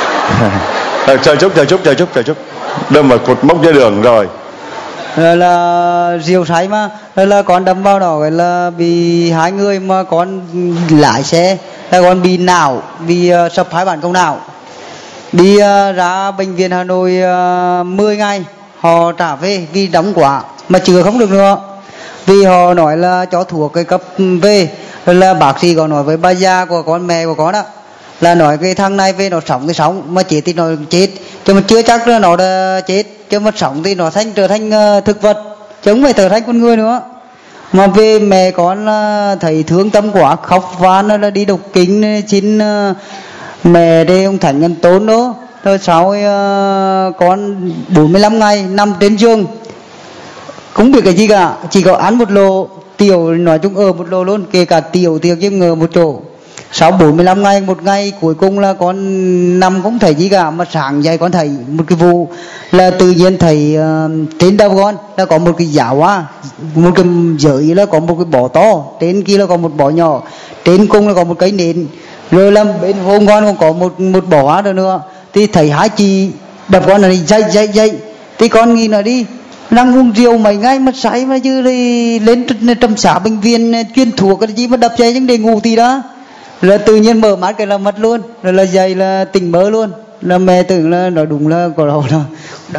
À, chờ chút, chờ chút, chờ chút, chờ chút. Đâm vào cột mốc giữa đường rồi. Rồi là rượu say mà, rồi là con đâm vào đó, rồi là bị hai người mà con lái xe, là con bị não, bị uh, sập hai bản công não. Đi uh, ra bệnh viện Hà Nội uh, mười ngày, họ trả về vì đóng quá mà chữa không được nữa. Vì họ nói là cho thuốc cái cấp về, rồi là bác sĩ có nói với bà già của con, mẹ của con đó, là nói cái thằng này về nó sống thì sống, mà chết thì nó chết, chứ mà chưa chắc là nó đã chết, chứ mà sống thì nó thành trở thành uh, thực vật, chứ không phải trở thành con người nữa. Mà về mẹ con uh, thấy thương tâm quá, khóc van là đi đọc kinh xin uh, mẹ đây ông Thánh Nhân Tôn đó. Rồi sau uh, con bốn mươi lăm ngày nằm trên giường, không biết cái gì cả, chỉ có ăn một lô tiểu, nói chung ở một lô luôn, kể cả tiểu tiệc chứ ngờ một chỗ. Sau bốn mươi lăm ngày, một ngày cuối cùng là con nằm không thấy gì cả, mà sáng dậy con thấy một cái vụ là tự nhiên thấy uh, trên đầu con là có một cái giáo á, một cái giới là có một cái bó to, trên kia là có một bó nhỏ, trên cùng là có một cái nến, rồi là bên hông con còn có một một bó nữa nữa. Thì thấy hai chị đập con là dậy dậy dậy, thì con nghĩ là đi đang uống rượu mấy ngày mà say mà chứ lên trầm xá bệnh viện chuyên thuộc cái gì mà đập dậy nhưng để ngủ thì đó, là tự nhiên mở mắt cái là mất luôn, rồi là dậy là tỉnh mơ luôn, là mẹ tưởng là nói đúng là có đâu là đập.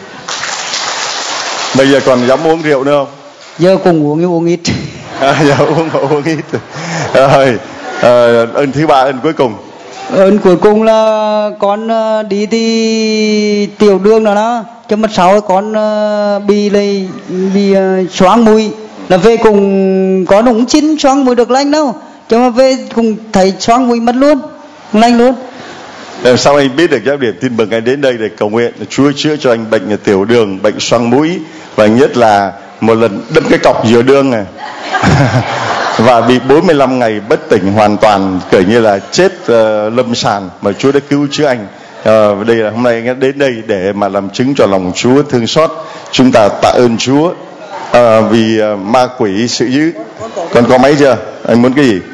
Bây giờ còn dám uống rượu nữa không? Giờ cùng uống nhưng uống ít. À, giờ uống uống ít rồi. À, ơn thứ ba, ơn cuối cùng. Ơn cuối cùng là con đi thì tiểu đường đó đó, cho mất sáu con bị lấy bị xoáng mũi, là về cùng có đúng chín xoáng mũi được lành đâu, cho mà về cùng thấy xoáng mũi mất luôn, lành luôn. Làm sao anh biết được giáo điểm tin mừng anh đến đây để cầu nguyện Chúa chữa cho anh bệnh tiểu đường, bệnh xoang mũi, và nhất là một lần đâm cái cọc giữa đường này và bị bốn mươi lăm ngày bất tỉnh hoàn toàn, kể như là chết uh, lâm sàng, mà Chúa đã cứu chữa anh. Uh, đây là hôm nay anh đến đây để mà làm chứng cho lòng Chúa thương xót. Chúng ta tạ ơn Chúa uh, vì uh, ma quỷ sự dữ. Con có máy chưa? Anh muốn cái gì?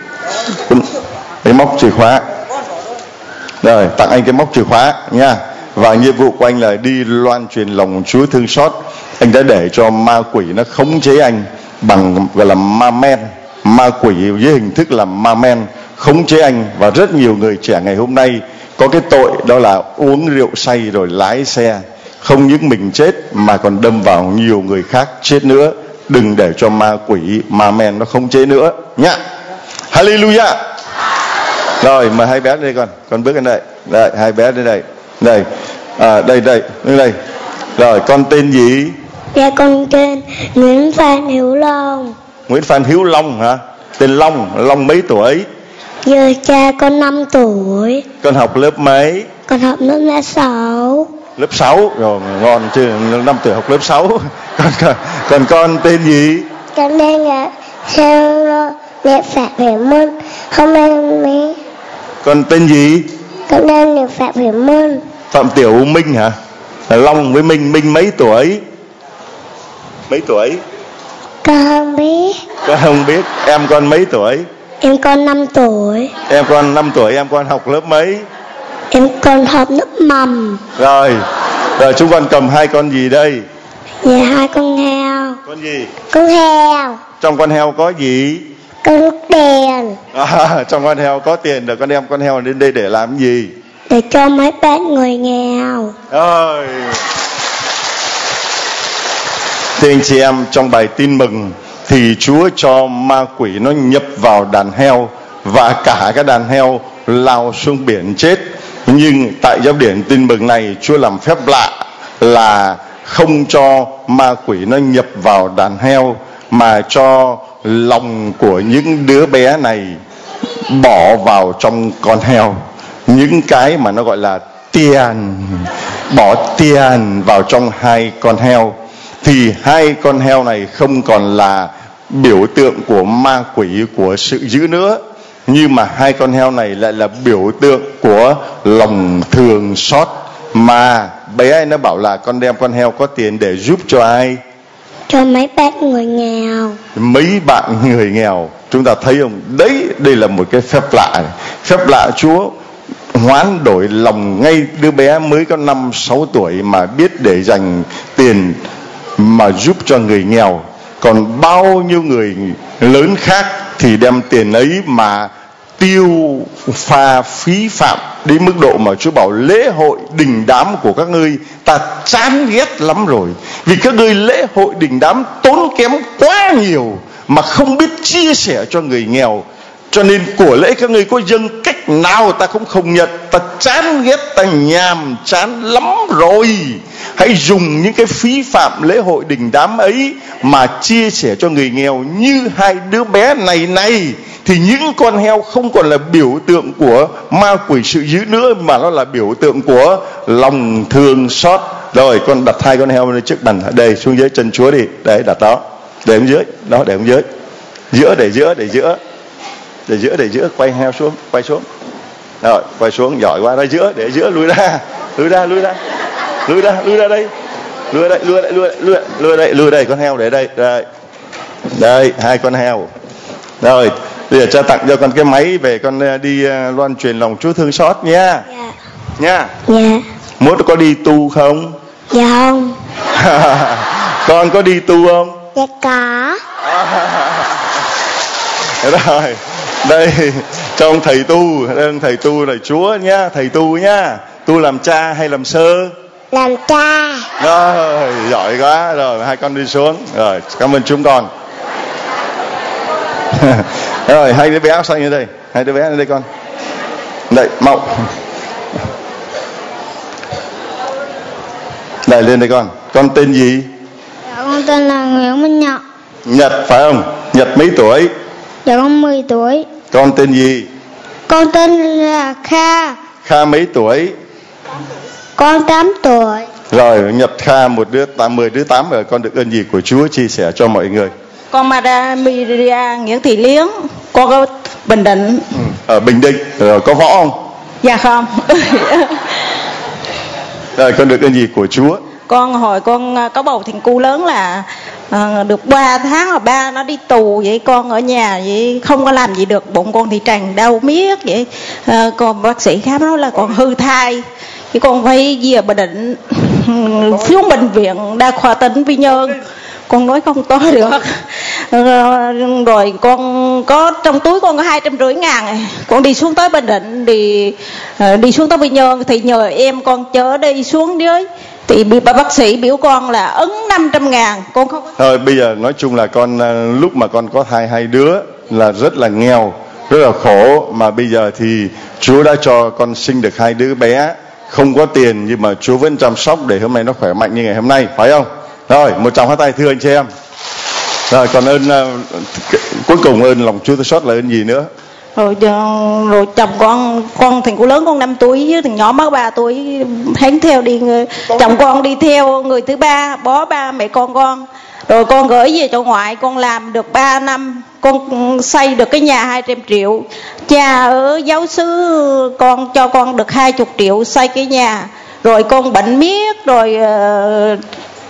Cái móc chìa khóa. Rồi, tặng anh cái móc chìa khóa nha. Và nhiệm vụ của anh là đi loan truyền lòng Chúa thương xót. Anh đã để cho ma quỷ nó khống chế anh bằng gọi là ma men, ma quỷ với hình thức là ma men khống chế anh. Và rất nhiều người trẻ ngày hôm nay có cái tội đó là uống rượu say rồi lái xe, không những mình chết mà còn đâm vào nhiều người khác chết nữa. Đừng để cho ma quỷ, ma men nó khống chế nữa nhá. Hallelujah. Rồi, mời hai bé đến đây con, con bước lên đây. Đây, hai bé đến đây. Đây, à, đây, đây, đây, đây. Rồi, con tên gì? Dạ, con tên Nguyễn Phan Hiếu Long. Nguyễn Phan Hiếu Long hả? Tên Long, Long mấy tuổi? Giờ cha con năm tuổi. Con học lớp mấy? Con học lớp sáu. Lớp sáu, rồi ngon chứ, năm tuổi học lớp sáu. Còn, còn, còn con tên gì? Con tên là theo Lệ Phạm Hiểm Môn. Hôm nay mấy. Con tên gì? Con tên là Phạm Hiểm Môn. Phạm Tiểu Minh hả? Là Long với Minh, Minh mấy tuổi? Mấy tuổi? Con không biết. Con không biết. Em con mấy tuổi? Em con năm tuổi. Em con năm tuổi, em con học lớp mấy? Em con học lớp mầm. Rồi, rồi chúng con cầm hai con gì đây? Dạ hai con heo. Con gì? Con heo. Trong con heo có gì? Con tiền. À, trong con heo có tiền, rồi con đem con heo đến đây để làm gì? Để cho mấy bạn người nghèo. Rồi. Thưa anh chị em, trong bài tin mừng thì Chúa cho ma quỷ nó nhập vào đàn heo và cả cái đàn heo lao xuống biển chết. Nhưng tại giáo điển tin mừng này, Chúa làm phép lạ là không cho ma quỷ nó nhập vào đàn heo, mà cho lòng của những đứa bé này bỏ vào trong con heo. Những cái mà nó gọi là tiền, bỏ tiền vào trong hai con heo, thì hai con heo này không còn là biểu tượng của ma quỷ, của sự dữ nữa, nhưng mà hai con heo này lại là biểu tượng của lòng thương xót. Mà bé ấy nó bảo là con đem con heo có tiền để giúp cho ai? Cho mấy bạn người nghèo. Mấy bạn người nghèo. Chúng ta thấy không? Đấy, đây là một cái phép lạ này. Phép lạ Chúa hoán đổi lòng ngay đứa bé mới có năm sáu tuổi mà biết để dành tiền mà giúp cho người nghèo. Còn bao nhiêu người lớn khác thì đem tiền ấy mà tiêu pha phí phạm đến mức độ mà Chúa bảo lễ hội đình đám của các ngươi ta chán ghét lắm rồi, vì các ngươi lễ hội đình đám tốn kém quá nhiều mà không biết chia sẻ cho người nghèo, cho nên của lễ các ngươi có dâng cách nào ta cũng không nhận. Ta chán ghét, ta nhàm chán lắm rồi. Hãy dùng những cái phí phạm lễ hội đình đám ấy mà chia sẻ cho người nghèo như hai đứa bé này này, thì những con heo không còn là biểu tượng của ma quỷ sự dữ nữa, mà nó là biểu tượng của lòng thương xót. Rồi con đặt hai con heo lên trước bàn, đây xuống dưới chân Chúa đi, đấy đặt đó, để ở dưới, đó để ở dưới, giữa để giữa để giữa để giữa để giữa quay heo xuống, quay xuống, rồi quay xuống, giỏi quá, đây giữa để giữa, lùi ra lùi ra lùi ra lùi ra lùi ra đây, lùi đây lùi đây lùi lùi lùi đây lùi đây, con heo để đây, đây đây hai con heo. Rồi bây giờ cha tặng cho con cái máy về, con đi loan truyền lòng Chúa thương xót nha. Dạ. Nha. Dạ. Muốn có đi tu không? Dạ không. Con có đi tu không? Dạ có. Rồi đây cho ông thầy tu, đây ông thầy tu là Chúa nhá, thầy tu nhá. Tu làm cha hay làm sơ? Làm cha. Rồi giỏi quá. Rồi hai con đi xuống. Rồi cảm ơn chúng con. Rồi hai đứa bé áo xanh ở đây, hai đứa bé ở đây con. Đây mau. Đây lên đây con. Con tên gì? Dạ con tên là Nguyễn Minh Nhật. Nhật phải không? Nhật mấy tuổi? Dạ con mười tuổi. Con tên gì? Con tên là Kha. Kha mấy tuổi? Con tám tuổi. Rồi Nhật Kha một đứa tám, mười đứa tám rồi, con được ơn gì của Chúa chia sẻ cho mọi người? Con Maria Nguyễn Thị Liếng, con ở Bình Định. Ừ, ở Bình Định. Rồi có võ không? Dạ không. Rồi con được ơn gì của Chúa? Con hồi con có bầu thằng cu lớn là à, được ba tháng là ba nó đi tù vậy, con ở nhà vậy không có làm gì được, bụng con thì tràn đau miết vậy. À, còn bác sĩ khám nói là con hư thai, thì con phải về Bình Định xuống bệnh viện đa khoa tỉnh Quy Nhơn. Con nói không tới được. Rồi con có trong túi con có hai trăm rưỡi ngàn, con đi xuống tới Bình Định, đi đi xuống tới Quy Nhơn thì nhờ em con chở đi xuống dưới, thì bị bà bác sĩ biểu con là ấn năm trăm ngàn. Con không có... Thôi bây giờ nói chung là con lúc mà con có thai hai đứa là rất là nghèo, rất là khổ, mà bây giờ thì Chúa đã cho con sinh được hai đứa bé, không có tiền nhưng mà Chúa vẫn chăm sóc để hôm nay nó khỏe mạnh như ngày hôm nay, phải không? Rồi một tràng phát tay thưa anh chị em. Rồi còn ơn uh, cuối cùng ơn lòng Chúa thương xót là ơn gì nữa? Rồi, rồi chồng con con thằng cu lớn con năm tuổi với thằng nhỏ mới ba tuổi hắn theo đi, chồng con đi theo người thứ ba, bó ba mẹ con con. Rồi con gửi về chỗ ngoại, con làm được ba năm, con xây được cái nhà hai trăm triệu. Cha ở giáo xứ con cho con được hai mươi triệu xây cái nhà. Rồi con bệnh miết, rồi uh,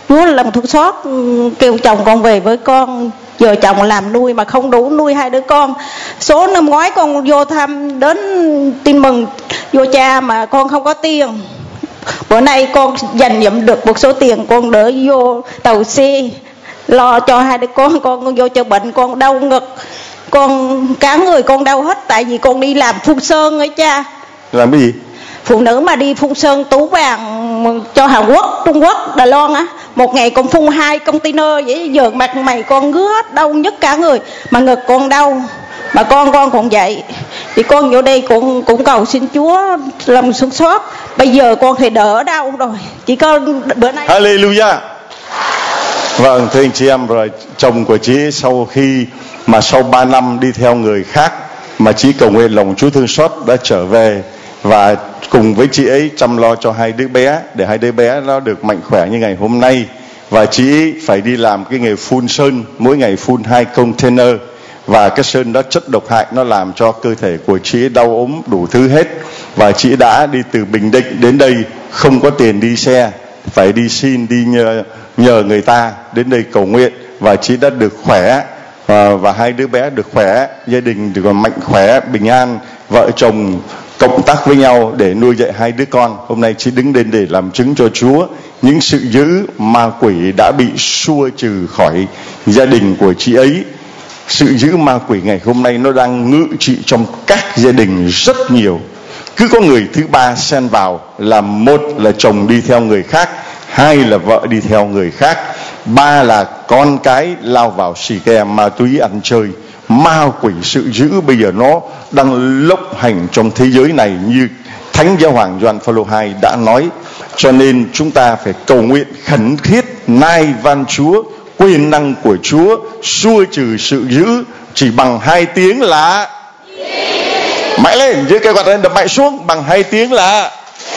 Chúa lòng thương xót, kêu chồng con về với con. Giờ chồng làm nuôi mà không đủ nuôi hai đứa con. Số năm ngoái con vô thăm đến tin mừng vô cha mà con không có tiền. Bữa nay con dành dụm được một số tiền, con đỡ vô tàu xe lo cho hai đứa con. Con, con vô chữa bệnh, con đau ngực, con cả người con đau hết. Tại vì con đi làm phun sơn ấy cha. Làm cái gì? Phụ nữ mà đi phun sơn tú vàng cho Hàn Quốc, Trung Quốc, Đài Loan á, một ngày con phun hai container vậy. Giờ mặt mày con ngứa hết, đau nhức cả người, mà ngực con đau, mà con con còn vậy. Thì con vô đây cũng cũng cầu xin Chúa lòng thương xót. Bây giờ con thì đỡ đau rồi, chỉ có bữa nay. Hallelujah. Vâng, thưa anh chị em, rồi chồng của chị sau khi mà sau ba năm đi theo người khác mà chị cầu nguyện lòng Chúa thương xót đã trở về và cùng với chị ấy chăm lo cho hai đứa bé để hai đứa bé nó được mạnh khỏe như ngày hôm nay. Và chị phải đi làm cái nghề phun sơn, mỗi ngày phun hai container, và cái sơn đó chất độc hại, nó làm cho cơ thể của chị đau ốm đủ thứ hết. Và chị đã đi từ Bình Định đến đây, không có tiền đi xe, phải đi xin, đi nhờ, nhờ người ta đến đây cầu nguyện, và chị đã được khỏe, và, và hai đứa bé được khỏe, gia đình được mạnh khỏe, bình an, vợ chồng cộng tác với nhau để nuôi dạy hai đứa con. Hôm nay chị đứng lên để làm chứng cho Chúa những sự dữ ma quỷ đã bị xua trừ khỏi gia đình của chị ấy. Sự dữ ma quỷ ngày hôm nay nó đang ngự trị trong các gia đình rất nhiều. Cứ có người thứ ba xen vào, là một là chồng đi theo người khác, hai là vợ đi theo người khác, ba là con cái lao vào xì ke ma túy ăn chơi. Ma quỷ sự dữ bây giờ nó đang lộng hành trong thế giới này như Thánh Giáo Hoàng Gioan Phaolô hai đã nói. Cho nên chúng ta phải cầu nguyện khẩn thiết nai van Chúa, quyền năng của Chúa xua trừ sự dữ chỉ bằng hai tiếng là mãi lên, dưới cây quạt lên đập mạnh xuống bằng hai tiếng là.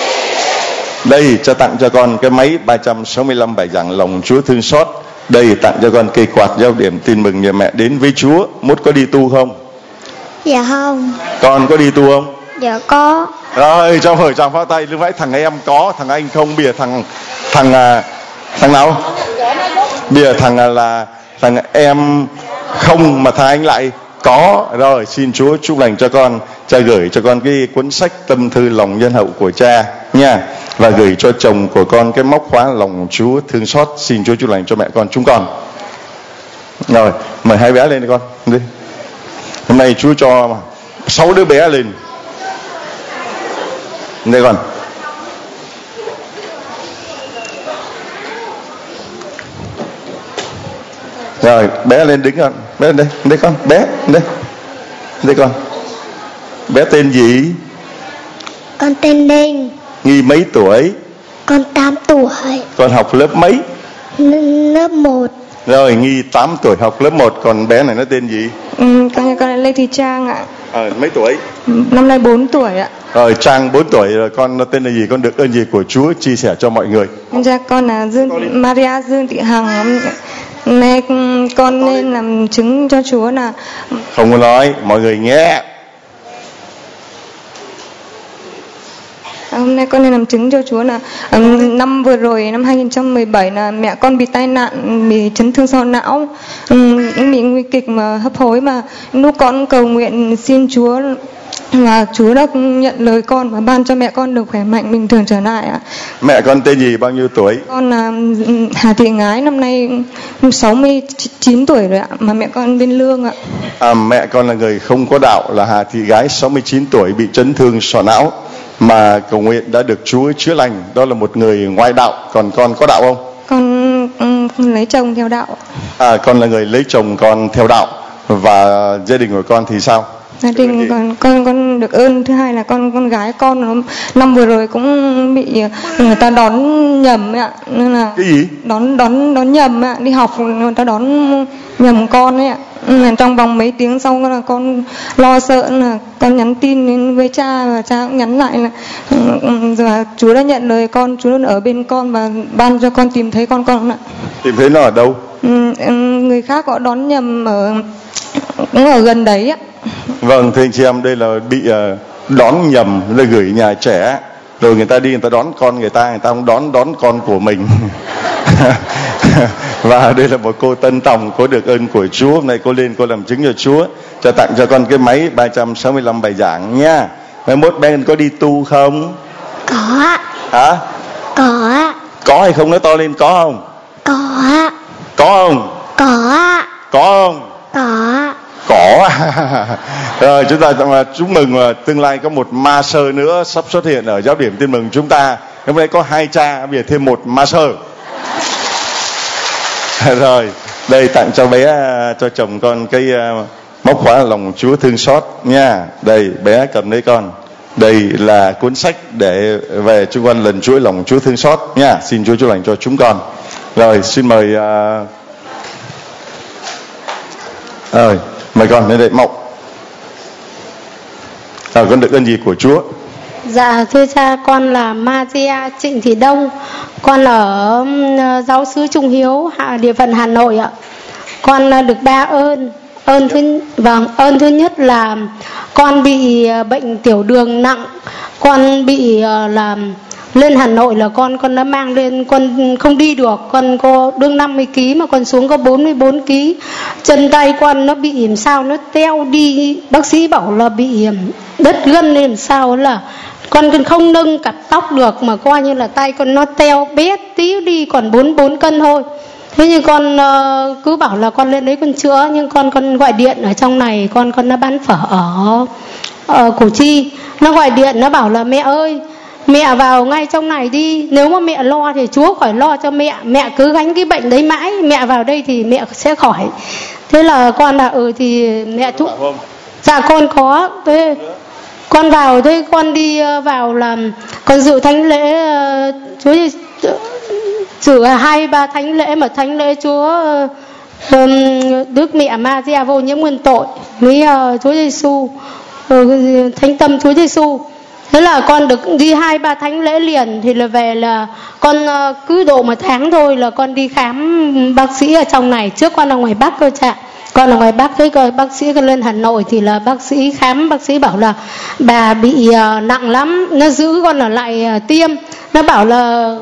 Đây, cho tặng cho con cái máy ba trăm sáu mươi lăm bài giảng lòng Chúa thương xót. Đây, tặng cho con cây quạt giao điểm tin mừng nhờ mẹ đến với Chúa. Mốt có đi tu không? Dạ không. Con có đi tu không? Dạ có. Rồi, cho hỏi chào pháo tay. Lúc nãy thằng em có, thằng anh không. Bây giờ thằng thằng à, thằng nào? Bây giờ thằng à, là thằng em không mà thằng anh lại có. Rồi, xin Chúa chúc lành cho con. Cha gửi cho con cái cuốn sách Tâm thư lòng nhân hậu của cha nha, và gửi cho chồng của con cái móc khóa lòng Chúa thương xót. Xin Chúa chúc lành cho mẹ con chúng con. Rồi, mời hai bé lên đi con đi. Hôm nay Chúa cho sáu đứa bé lên đây con. Rồi, bé lên đứng con. Bé lên đây, đây con, bé, đây. Đây con. Bé tên gì? Con tên Đinh. Nghi mấy tuổi? Con tám tuổi. Con học lớp mấy? L- lớp một. Rồi, Nghi tám tuổi học lớp một. Còn bé này nó tên gì? Ừ, con con là Lê Thị Trang ạ. À, mấy tuổi? Năm nay bốn tuổi ạ. Rồi, Trang bốn tuổi rồi. Con nó tên là gì? Con được ơn gì của Chúa chia sẻ cho mọi người? Dạ con là Dương Maria Dương Thị Hằng. Nay con nên làm chứng cho Chúa là không có nói, mọi người nghe. Hôm nay con nên làm chứng cho Chúa là um, năm vừa rồi, năm hai không một bảy là mẹ con bị tai nạn, bị chấn thương sọ não, um, bị nguy kịch mà hấp hối, mà lúc con cầu nguyện xin Chúa và Chúa đã nhận lời con và ban cho mẹ con được khỏe mạnh bình thường trở lại ạ. Mẹ con tên gì, bao nhiêu tuổi? Con là Hà Thị Ngái, năm nay sáu mươi chín tuổi rồi ạ, mà mẹ con bên Lương ạ. À, mẹ con là người không có đạo, là Hà Thị Gái sáu mươi chín tuổi bị chấn thương sọ não mà cầu nguyện đã được Chúa chữa lành. Đó là một người ngoại đạo. Còn con có đạo không? Con um, lấy chồng theo đạo. À, con là người lấy chồng con theo đạo. Và gia đình của con thì sao? Gia đình con con con được ơn. Thứ hai là con con gái con nó, năm vừa rồi cũng bị người ta đón nhầm ạ, nên là cái gì? Đón đón đón nhầm ạ, đi học người ta đón nhầm con ấy ạ. Trong vòng mấy tiếng sau là con lo sợ, là con nhắn tin đến với cha và cha cũng nhắn lại là giờ Chúa đã nhận lời con, Chúa đã ở bên con và ban cho con tìm thấy con con ạ. Tìm thấy nó ở đâu? Người khác họ đón nhầm ở cũng ở gần đấy ạ. Vâng, thưa anh chị em, đây là bị uh, đón nhầm, là gửi nhà trẻ rồi người ta đi người ta đón con người ta, người ta không đón đón con của mình. Và đây là một cô Tân Tòng, cô được ơn của Chúa. Hôm nay cô lên cô làm chứng cho Chúa, cho tặng cho con cái máy ba trăm sáu mươi lăm bài giảng nha. Mai mốt Ben có đi tu không? Có ạ. Hả? Có ạ. Có hay không? Nói to lên, có không? Có ạ. Có không? Có ạ. Có không? Có ạ. Có. Rồi chúng ta chúc mừng là tương lai có một ma sơ nữa sắp xuất hiện ở giáo điểm Tin Mừng chúng ta. Hôm nay có hai cha, bây giờ thêm một ma sơ. Rồi đây tặng cho bé, cho chồng con cái uh, móc khóa lòng Chúa thương xót nha. Đây bé cầm lấy con. Đây là cuốn sách để về chung quanh lần chuỗi lòng Chúa thương xót nha. Xin Chúa chúc lành cho chúng con. Rồi xin mời uh... rồi mời con lên đây Mộc. À, con được ơn gì của Chúa? Dạ thưa cha, con là Maria Trịnh Thị Đông, con ở uh, giáo xứ Trung Hiếu, hạ, địa phận Hà Nội ạ. Con uh, được ba ơn. Ơn thứ vâng, ơn thứ nhất là con bị uh, bệnh tiểu đường nặng, con bị uh, làm lên Hà Nội là con con đã mang lên, con không đi được, con có đương năm mươi ki lô gam mà con xuống có bốn mươi bốn ki lô gam. Chân tay con nó bị làm sao nó teo đi, bác sĩ bảo là bị đứt gân lên làm sao là con không nâng cặp tóc được, mà coi như là tay con nó teo bé tí đi, còn bốn bốn cân thôi. Thế nhưng con uh, cứ bảo là con lên đấy con chữa, nhưng con con gọi điện ở trong này, con con nó bán phở ở ở Củ Chi, nó gọi điện nó bảo là mẹ ơi, mẹ vào ngay trong này đi, nếu mà mẹ lo thì Chúa khỏi lo cho mẹ, mẹ cứ gánh cái bệnh đấy mãi, mẹ vào đây thì mẹ sẽ khỏi. Thế là con là ừ thì mẹ thúc. Dạ con có. Thế con vào, thế con đi vào làm, con dự thánh lễ uh, Chúa dự hai ba thánh lễ, mà thánh lễ Chúa uh, Đức Mẹ Maria vô nhiễm nguyên tội với uh, Chúa Giêsu, uh, Thánh Tâm Chúa Giêsu. Thế là con được đi hai ba thánh lễ liền, thì là về là con uh, cứ độ một tháng thôi là con đi khám bác sĩ ở trong này. Trước con ở ngoài Bắc cơ cha, con ở ngoài Bắc, thế coi bác sĩ con lên Hà Nội thì là bác sĩ khám, bác sĩ bảo là bà bị uh, nặng lắm, nó giữ con ở lại uh, tiêm, nó bảo là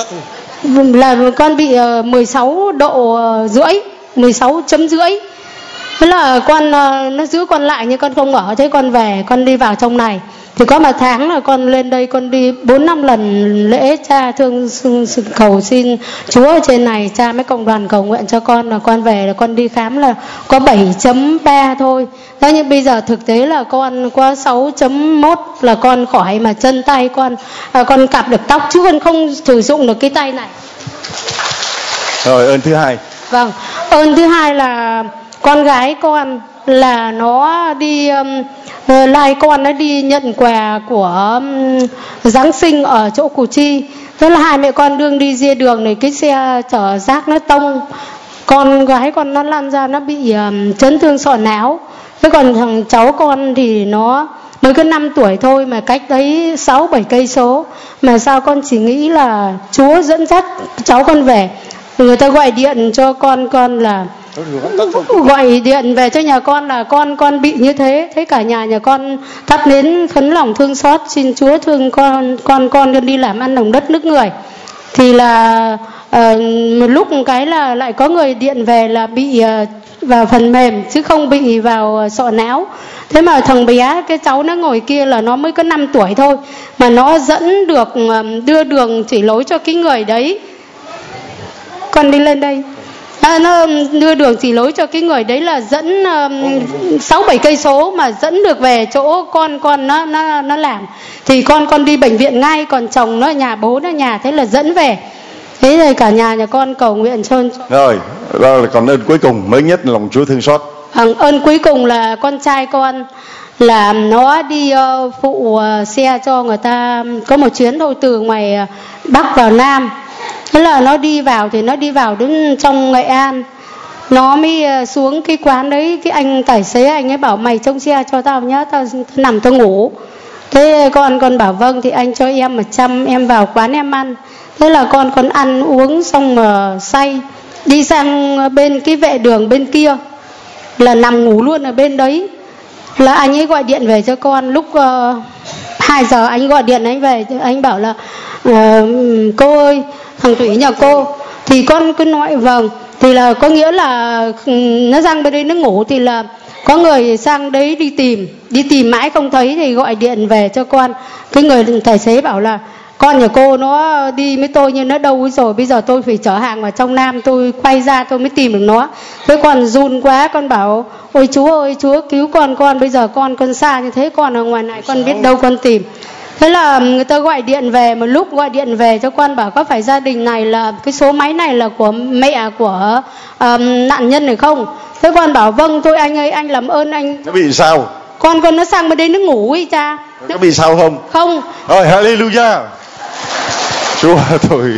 là con bị uh, mười sáu độ uh, rưỡi, mười sáu chấm rưỡi. Thế là con uh, nó giữ con lại nhưng con không ở, thế con về con đi vào trong này. Thì có một tháng là con lên đây con đi bốn năm lần lễ cha, thương cầu xin Chúa ở trên này, cha mấy cộng đoàn cầu nguyện cho con, là con về là con đi khám là có bảy chấm ba thôi. Thế nhưng bây giờ thực tế là con có sáu chấm một là con khỏi, mà chân tay con à, con cặp được tóc chứ con không sử dụng được cái tay này. Rồi ơn thứ hai. Vâng, ơn thứ hai là con gái con là nó đi um, lai con nó đi nhận quà của um, Giáng sinh ở chỗ Củ Chi. Thế là hai mẹ con đương đi ria đường này, cái xe chở rác nó tông, con gái con nó lăn ra, nó bị um, chấn thương sọ não. Thế còn thằng cháu con thì nó mới có năm tuổi thôi, mà cách đấy sáu bảy cây số, mà sao con chỉ nghĩ là Chúa dẫn dắt cháu con về. Người ta gọi điện cho con con là gọi điện về cho nhà con là con con bị như thế, thấy cả nhà nhà con thắp nến khấn lòng thương xót, xin Chúa thương con con con đi làm ăn đồng đất nước người. Thì là uh, một lúc một cái là lại có người điện về là bị uh, vào phần mềm chứ không bị vào uh, sọ não. Thế mà thằng bé, cái cháu nó ngồi kia là nó mới có năm tuổi thôi, mà nó dẫn được uh, đưa đường chỉ lối cho cái người đấy. Con đi lên đây. À, nó đưa đường chỉ lối cho cái người đấy là dẫn sáu um, bảy cây số mà dẫn được về chỗ con con nó nó nó làm. Thì con con đi bệnh viện ngay, còn chồng nó ở nhà, bố nó ở nhà, thế là dẫn về. Thế rồi cả nhà nhà con cầu nguyện cho. Rồi, đó là còn ơn cuối cùng mới nhất, lòng Chúa thương xót. À, ơn cuối cùng là con trai con là nó đi uh, phụ uh, xe cho người ta, có một chuyến thôi từ ngoài uh, Bắc vào Nam. Thế là nó đi vào thì nó đi vào đến trong Nghệ An, nó mới xuống cái quán đấy, cái anh tài xế anh ấy bảo mày trông xe cho tao nhá, tao, tao nằm tao ngủ. Thế con con bảo vâng, thì anh cho em một trăm, em vào quán em ăn. Thế là con con ăn uống xong mà say, đi sang bên cái vệ đường bên kia là nằm ngủ luôn ở bên đấy. Là anh ấy gọi điện về cho con lúc uh, hai giờ anh gọi điện anh về, anh bảo là uh, cô ơi, thằng Thủy nhà cô Thì con cứ nói vâng, thì là có nghĩa là nó sang bên đây nó ngủ, thì là có người sang đấy đi tìm, đi tìm mãi không thấy thì gọi điện về cho con. Cái người tài xế bảo là con nhà cô nó đi với tôi nhưng nó đâu rồi, bây giờ tôi phải chở hàng vào trong Nam, tôi quay ra tôi mới tìm được nó. Thế con run quá, con bảo ôi Chúa ơi Chúa cứu con, con bây giờ con con xa như thế, con ở ngoài này con biết đâu con tìm. Thế là người ta gọi điện về, một lúc gọi điện về cho con bảo có phải gia đình này là cái số máy này là của mẹ của um, nạn nhân này không? Thế con bảo vâng, thôi anh ơi, anh làm ơn anh. Nó bị sao? Con con nó sang bên đây nó ngủ ấy cha. Nó bị sao không? Không. Rồi hallelujah. Chúa thôi.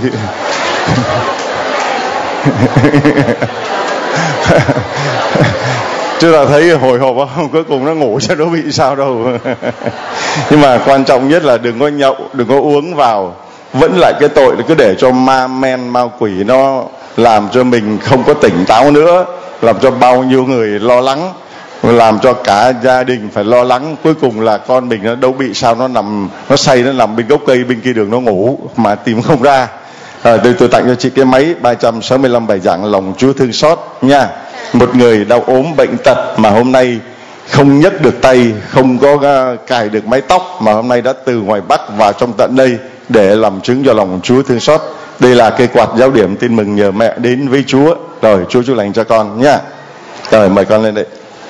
Chứ là thấy hồi hộp không, cuối cùng nó ngủ chứ nó bị sao đâu. Nhưng mà quan trọng nhất là đừng có nhậu, đừng có uống vào. Vẫn lại cái tội là cứ để cho ma men, ma quỷ nó làm cho mình không có tỉnh táo nữa, làm cho bao nhiêu người lo lắng, làm cho cả gia đình phải lo lắng. Cuối cùng là con mình nó đâu bị sao, nó nằm, nó say, nó nằm bên gốc cây bên kia đường nó ngủ mà tìm không ra. À, tôi, tôi tặng cho chị cái máy ba trăm sáu mươi lăm bài giảng lòng Chúa thương xót nha. Một người đau ốm bệnh tật mà hôm nay không nhấc được tay, không có uh, cài được mái tóc, mà hôm nay đã từ ngoài Bắc vào trong tận đây để làm chứng cho lòng Chúa thương xót. Đây là cây quạt giáo điểm tin mừng nhờ mẹ đến với Chúa. Rồi Chúa chúc lành cho con nha. Rồi mời con lên đây.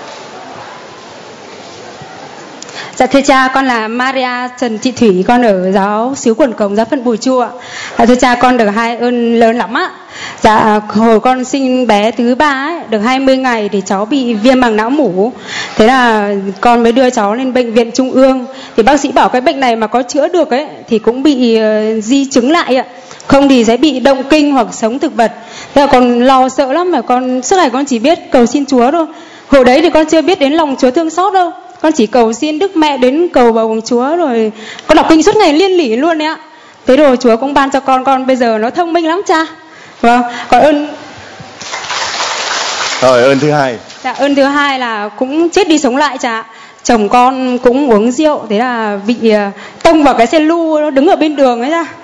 Dạ thưa cha, con là Maria Trần Thị Thủy, con ở giáo xứ Quần Cống, giáo phận Bùi Chu ạ. Dạ, thưa cha, con được hai ơn lớn lắm ạ. Dạ hồi con sinh bé thứ ba ấy, được hai mươi ngày thì cháu bị viêm màng não mủ. Thế là con mới đưa cháu lên bệnh viện Trung ương. Thì bác sĩ bảo cái bệnh này mà có chữa được ấy thì cũng bị uh, di chứng lại ạ. Không thì sẽ bị động kinh hoặc sống thực vật. Thế là con lo sợ lắm, mà con suốt ngày con chỉ biết cầu xin Chúa thôi. Hồi đấy thì con chưa biết đến lòng Chúa thương xót đâu. Con chỉ cầu xin Đức Mẹ đến cầu bầu Chúa, rồi con đọc kinh suốt ngày liên lỉ luôn đấy ạ. Thế rồi Chúa cũng ban cho con, con bây giờ nó thông minh lắm cha. Vâng, còn ơn. Rồi ơn thứ hai. Dạ, ơn thứ hai là cũng chết đi sống lại cha. Chồng con cũng uống rượu, thế là bị tông vào cái xe lu nó đứng ở bên đường ấy cha.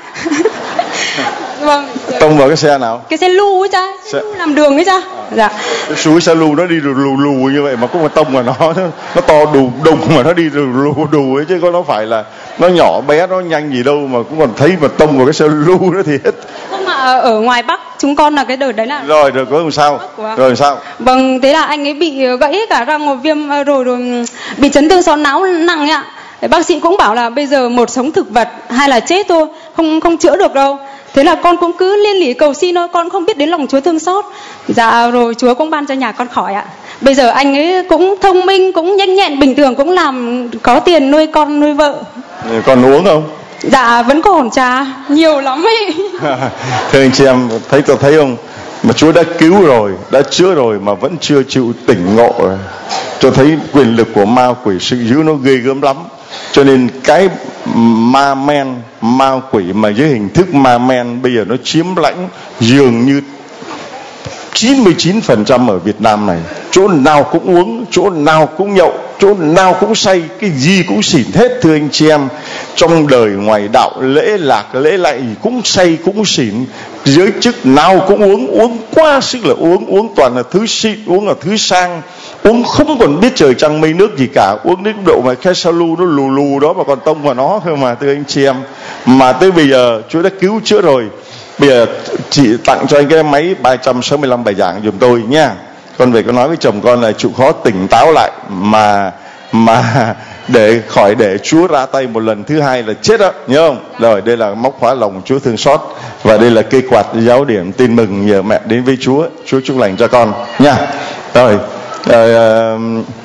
Vâng. Tông vào cái xe nào? Cái xe lu ấy cha, xe, xe lu làm đường ấy cha. Dạ. Cái suối xe lu nó đi lù lù, lù như vậy mà cũng mà tông vào nó, nó nó to đù đùng mà nó đi lù lù đù ấy, chứ có nó phải là nó nhỏ bé nó nhanh gì đâu mà cũng còn thấy mà tông vào cái xe lu đó thì hết. Không mà ở ngoài Bắc chúng con là cái đợt đấy là rồi rồi có làm sao? Rồi làm sao? Vâng, thế là anh ấy bị gãy cả răng viêm rồi rồi bị chấn thương sọ não nặng ấy ạ. Bác sĩ cũng bảo là bây giờ một sống thực vật hay là chết thôi, không không chữa được đâu. Thế là con cũng cứ liên lỉ cầu xin thôi, con không biết đến lòng Chúa thương xót. Dạ rồi Chúa cũng ban cho nhà con khỏi ạ. Bây giờ anh ấy cũng thông minh, cũng nhanh nhẹn, bình thường, cũng làm có tiền nuôi con nuôi vợ. Còn uống không? Dạ vẫn còn cha, nhiều lắm ấy. Thưa anh chị em, thấy tôi thấy không? Mà Chúa đã cứu rồi, đã chữa rồi mà vẫn chưa chịu tỉnh ngộ. Tôi thấy quyền lực của ma quỷ sự dữ nó ghê gớm lắm. Cho nên cái ma men, ma quỷ mà dưới hình thức ma men bây giờ nó chiếm lãnh dường như chín mươi chín phần trăm ở Việt Nam này. Chỗ nào cũng uống, chỗ nào cũng nhậu, chỗ nào cũng say, cái gì cũng xỉn hết thưa anh chị em. Trong đời ngoài đạo, lễ lạc, lễ lạy cũng say cũng xỉn. Giới chức nào cũng uống, uống quá sức là uống, uống toàn là thứ xịn, uống là thứ sang, uống không còn biết trời trăng mây nước gì cả, uống đến độ mà cái sa lu nó lù lù đó mà còn tông vào nó thôi mà thưa anh chị em. Mà tới bây giờ Chúa đã cứu chữa rồi. Bây giờ chị tặng cho anh cái máy ba trăm sáu mươi lăm bài giảng giùm tôi nha. Con về con nói với chồng con là chịu khó tỉnh táo lại mà mà để khỏi để Chúa ra tay một lần thứ hai là chết đó, nhớ không? Rồi đây là móc khóa lòng Chúa thương xót, và đây là cây quạt giáo điểm tin mừng nhờ mẹ đến với Chúa. Chúa chúc lành cho con nha. Rồi uh,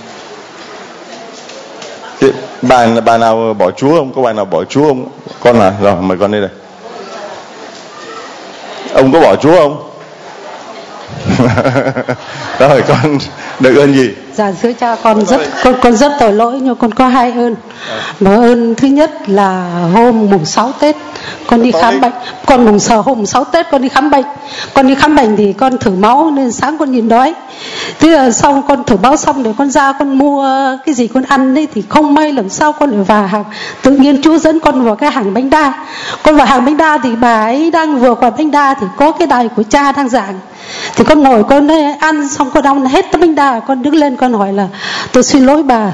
bà bà nào bỏ Chúa không? Có bà nào bỏ Chúa không? Con à? Rồi mời con đây này. Ông có bỏ Chúa không? Rồi con được ơn gì? Dạ thưa cha, con rất con con rất tội lỗi nhưng con có hai ơn. Mà ơn thứ nhất là hôm mùng sáu Tết Con đi khám bệnh, con mùng sáu hôm sáu Tết con đi khám bệnh. Con đi khám bệnh thì con thử máu nên sáng con nhìn đói. Thế là xong con thử máu xong để con ra con mua cái gì con ăn đấy, thì không may làm sao con lại vào hàng. Tự nhiên Chúa dẫn con vào cái hàng bánh đa. Con vào hàng bánh đa thì bà ấy đang vừa qua bánh đa thì có cái đài của cha đang giảng. Thì con ngồi con ăn xong con ăn hết tấm bánh đa, con đứng lên con hỏi là tôi xin lỗi bà,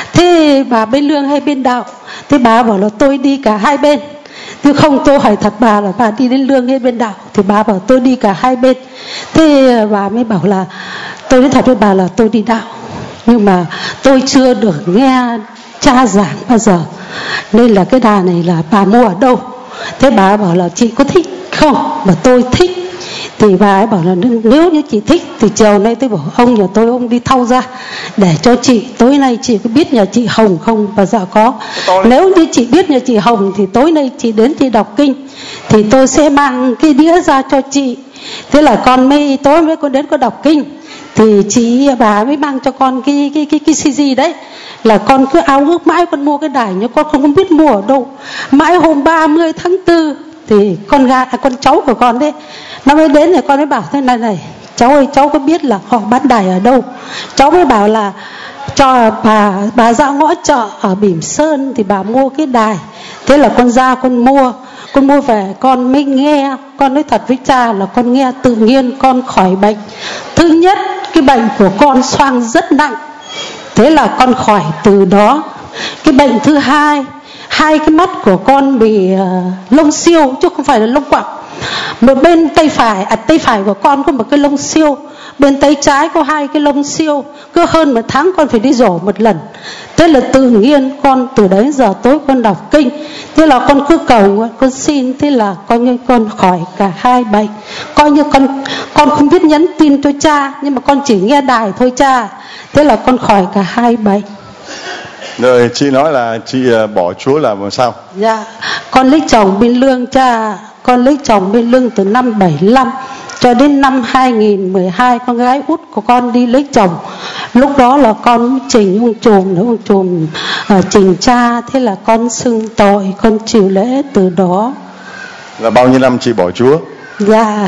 thế bà bên lương hay bên đạo? Thế bà bảo là tôi đi cả hai bên. Thế không, tôi hỏi thật bà là bà đi đến lương hay bên đạo? Thì bà bảo tôi đi cả hai bên. Thế bà mới bảo là tôi nói thật với bà là tôi đi đạo, nhưng mà tôi chưa được nghe cha giảng bao giờ, nên là cái đà này là bà mua ở đâu? Thế bà bảo là chị có thích không? Mà tôi thích. Thì bà ấy bảo là nếu như chị thích thì chiều nay tôi bảo ông nhà tôi ông đi thau ra để cho chị. Tối nay chị có biết nhà chị Hồng không? Bà dạ có. Nếu như chị biết nhà chị Hồng thì tối nay chị đến chị đọc kinh thì tôi sẽ mang cái đĩa ra cho chị. Thế là con mới tối mới con đến con đọc kinh thì chị bà mới mang cho con cái cái cái cái xê đê đấy. Là con cứ ao ước mãi con mua cái đài nhưng con không biết mua ở đâu. Mãi hôm ba mươi tháng tư thì con gà à, con cháu của con đấy nó mới đến, thì con mới bảo thế này này cháu ơi, cháu có biết là họ bán đài ở đâu? Cháu mới bảo là cho bà bà ra ngõ chợ ở Bỉm Sơn thì bà mua cái đài. Thế là con ra con mua, con mua về con mới nghe. Con nói thật với cha là con nghe tự nhiên con khỏi bệnh. Thứ nhất cái bệnh của con xoang rất nặng, thế là con khỏi từ đó. Cái bệnh thứ hai, hai cái mắt của con bị uh, lông siêu chứ không phải là lông quặng. Một bên tay phải, à, tay phải của con có một cái lông siêu, bên tay trái có hai cái lông siêu. Cứ hơn một tháng con phải đi rổ một lần. Thế là tự nhiên con từ đấy giờ tối con đọc kinh. Thế là con cứ cầu nguyện, con xin. Thế là coi như con khỏi cả hai bệnh. Coi như con con không biết nhắn tin cho cha, nhưng mà con chỉ nghe đài thôi cha. Thế là con khỏi cả hai bệnh. Rồi chị nói là chị bỏ Chúa là làm sao? Dạ, con lấy chồng bên lương cha. Con lấy chồng bên lương từ năm bảy lăm cho đến năm hai nghìn mười hai, con gái út của con đi lấy chồng. Lúc đó là con trình ông trùm, ông trùm uh, trình cha. Thế là con xưng tội, con chịu lễ từ đó. Là bao nhiêu năm chị bỏ Chúa? Dạ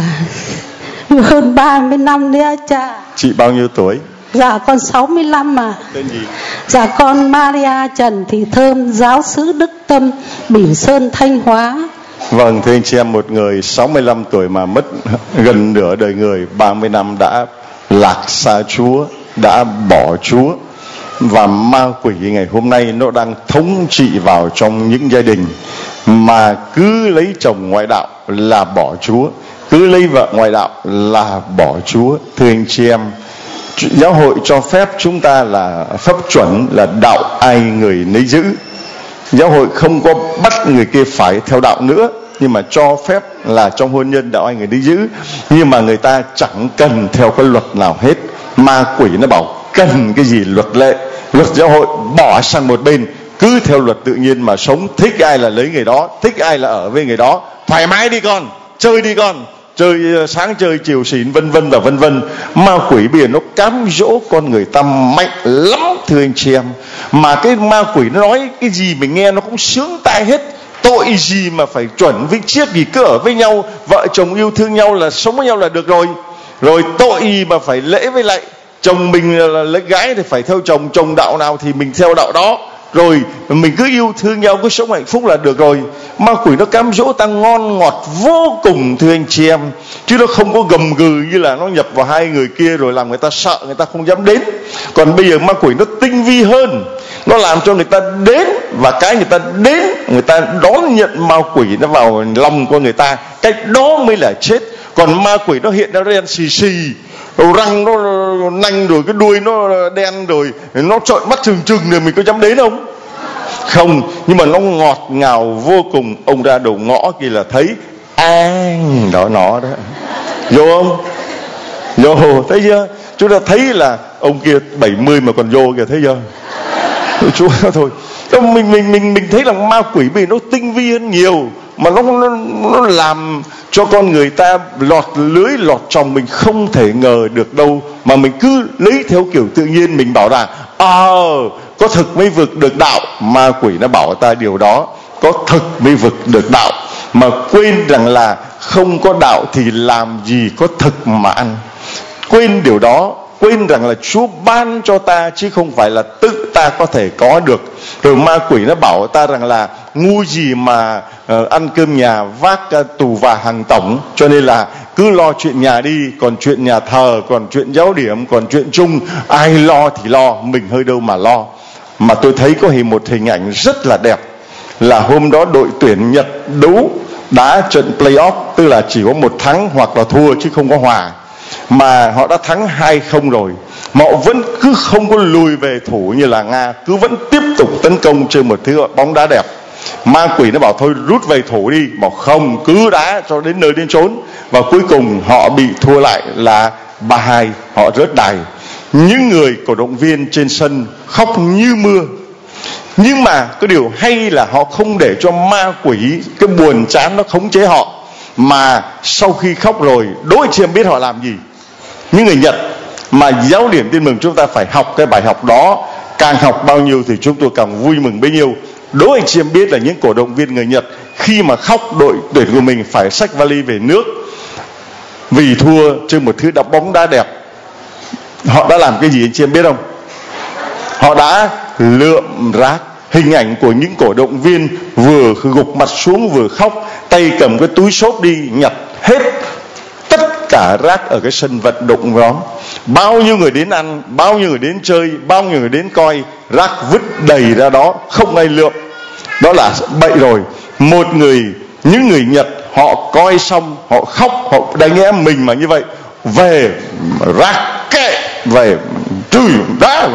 hơn ba mươi năm đấy cha. Chị bao nhiêu tuổi? Dạ con sáu mươi lăm mà. Tên gì? Dạ con Maria Trần Thị Thơm, giáo xứ Đức Tâm, Bỉm Sơn, Thanh Hóa. Vâng, thưa anh chị em, một người sáu mươi lăm tuổi mà mất gần nửa đời người, ba mươi năm đã lạc xa Chúa, đã bỏ Chúa. Và ma quỷ ngày hôm nay nó đang thống trị vào trong những gia đình mà cứ lấy chồng ngoại đạo là bỏ Chúa, cứ lấy vợ ngoại đạo là bỏ Chúa. Thưa anh chị em, giáo hội cho phép chúng ta là pháp chuẩn là đạo ai người nấy giữ. Giáo hội không có bắt người kia phải theo đạo nữa, nhưng mà cho phép là trong hôn nhân đạo ai người nấy giữ. Nhưng mà người ta chẳng cần theo cái luật nào hết. Ma quỷ nó bảo cần cái gì luật lệ, luật giáo hội bỏ sang một bên, cứ theo luật tự nhiên mà sống. Thích ai là lấy người đó, thích ai là ở với người đó, thoải mái đi con, chơi đi con, chơi sáng chơi chiều xỉn vân vân và vân vân. Ma quỷ bây giờ nó cám dỗ con người ta mạnh lắm thưa anh chị em. Mà cái ma quỷ nó nói cái gì mình nghe nó cũng sướng tai hết. Tội gì mà phải chuẩn với chiếc gì, cứ ở với nhau, vợ chồng yêu thương nhau là sống với nhau là được rồi. Rồi tội gì mà phải lễ với lại chồng mình là lấy gái thì phải theo chồng, chồng đạo nào thì mình theo đạo đó. Rồi mình cứ yêu thương nhau, cứ sống hạnh phúc là được rồi. Ma quỷ nó cám dỗ ta ngon ngọt vô cùng thưa anh chị em, chứ nó không có gầm gừ như là nó nhập vào hai người kia rồi làm người ta sợ, người ta không dám đến. Còn bây giờ ma quỷ nó tinh vi hơn, nó làm cho người ta đến, và cái người ta đến, người ta đón nhận ma quỷ nó vào lòng của người ta, cái đó mới là chết. Còn ma quỷ nó hiện ra đen xì xì, răng nó nanh rồi cái đuôi nó đen rồi nó trợn mắt trừng trừng rồi mình có dám đến không? Không, nhưng mà nó ngọt ngào vô cùng. Ông ra đầu ngõ kia là thấy an đó nó đó, vô không? Vô, thấy chưa? Chúng ta thấy là ông kia bảy mươi mà còn vô kìa, thấy chưa? Chúa thôi. Mình mình mình mình thấy là ma quỷ vì nó tinh vi hơn nhiều, mà nó nó nó làm cho con người ta lọt lưới lọt chồng mình không thể ngờ được đâu. Mà mình cứ lấy theo kiểu tự nhiên, mình bảo là ờ à, có thực mới vực được đạo. Ma quỷ nó bảo ta điều đó. có thực mới vực được đạo, mà quên rằng là không có đạo thì làm gì có thực mà ăn. Quên điều đó, quên rằng là Chúa ban cho ta chứ không phải là tự ta có thể có được. Rồi ma quỷ nó bảo ta rằng là ngu gì mà uh, ăn cơm nhà vác uh, tù và hàng tổng, cho nên là cứ lo chuyện nhà đi, còn chuyện nhà thờ, còn chuyện giáo điểm, còn chuyện chung ai lo thì lo, mình hơi đâu mà lo. Mà tôi thấy có hình một hình ảnh rất là đẹp, là hôm đó đội tuyển Nhật đấu đá trận playoff, tức là chỉ có một thắng hoặc là thua chứ không có hòa, mà họ đã thắng hai không rồi, mà họ vẫn cứ không có lùi về thủ như là Nga, cứ vẫn tiếp tục tấn công trên một thứ bóng đá đẹp. Ma quỷ nó bảo thôi rút về thủ đi, bảo không, cứ đá cho đến nơi đến chốn, và cuối cùng họ bị thua lại là ba hai, họ rớt đài. Những người cổ động viên trên sân khóc như mưa, nhưng mà cái điều hay là họ không để cho ma quỷ cái buồn chán nó khống chế họ, mà sau khi khóc rồi đố anh chị em biết họ làm gì. Những người Nhật mà giáo điểm tin mừng chúng ta phải học cái bài học đó, càng học bao nhiêu thì chúng tôi càng vui mừng bấy nhiêu. Đố anh chị em biết là những cổ động viên người Nhật khi mà khóc đội tuyển của mình phải xách vali về nước vì thua trên một thứ đá bóng đá đẹp, họ đã làm cái gì anh chị em biết không? Họ đã lượm rác. Hình ảnh của những cổ động viên vừa gục mặt xuống vừa khóc, tay cầm cái túi xốp đi nhặt hết tất cả rác ở cái sân vận động đó. Bao nhiêu người đến ăn, bao nhiêu người đến chơi, bao nhiêu người đến coi, rác vứt đầy ra đó, không ai lượm. Đó là bậy rồi. Một người, những người Nhật họ coi xong, họ khóc, họ đánh em mình mà như vậy, về rác kệ, về chửi đá,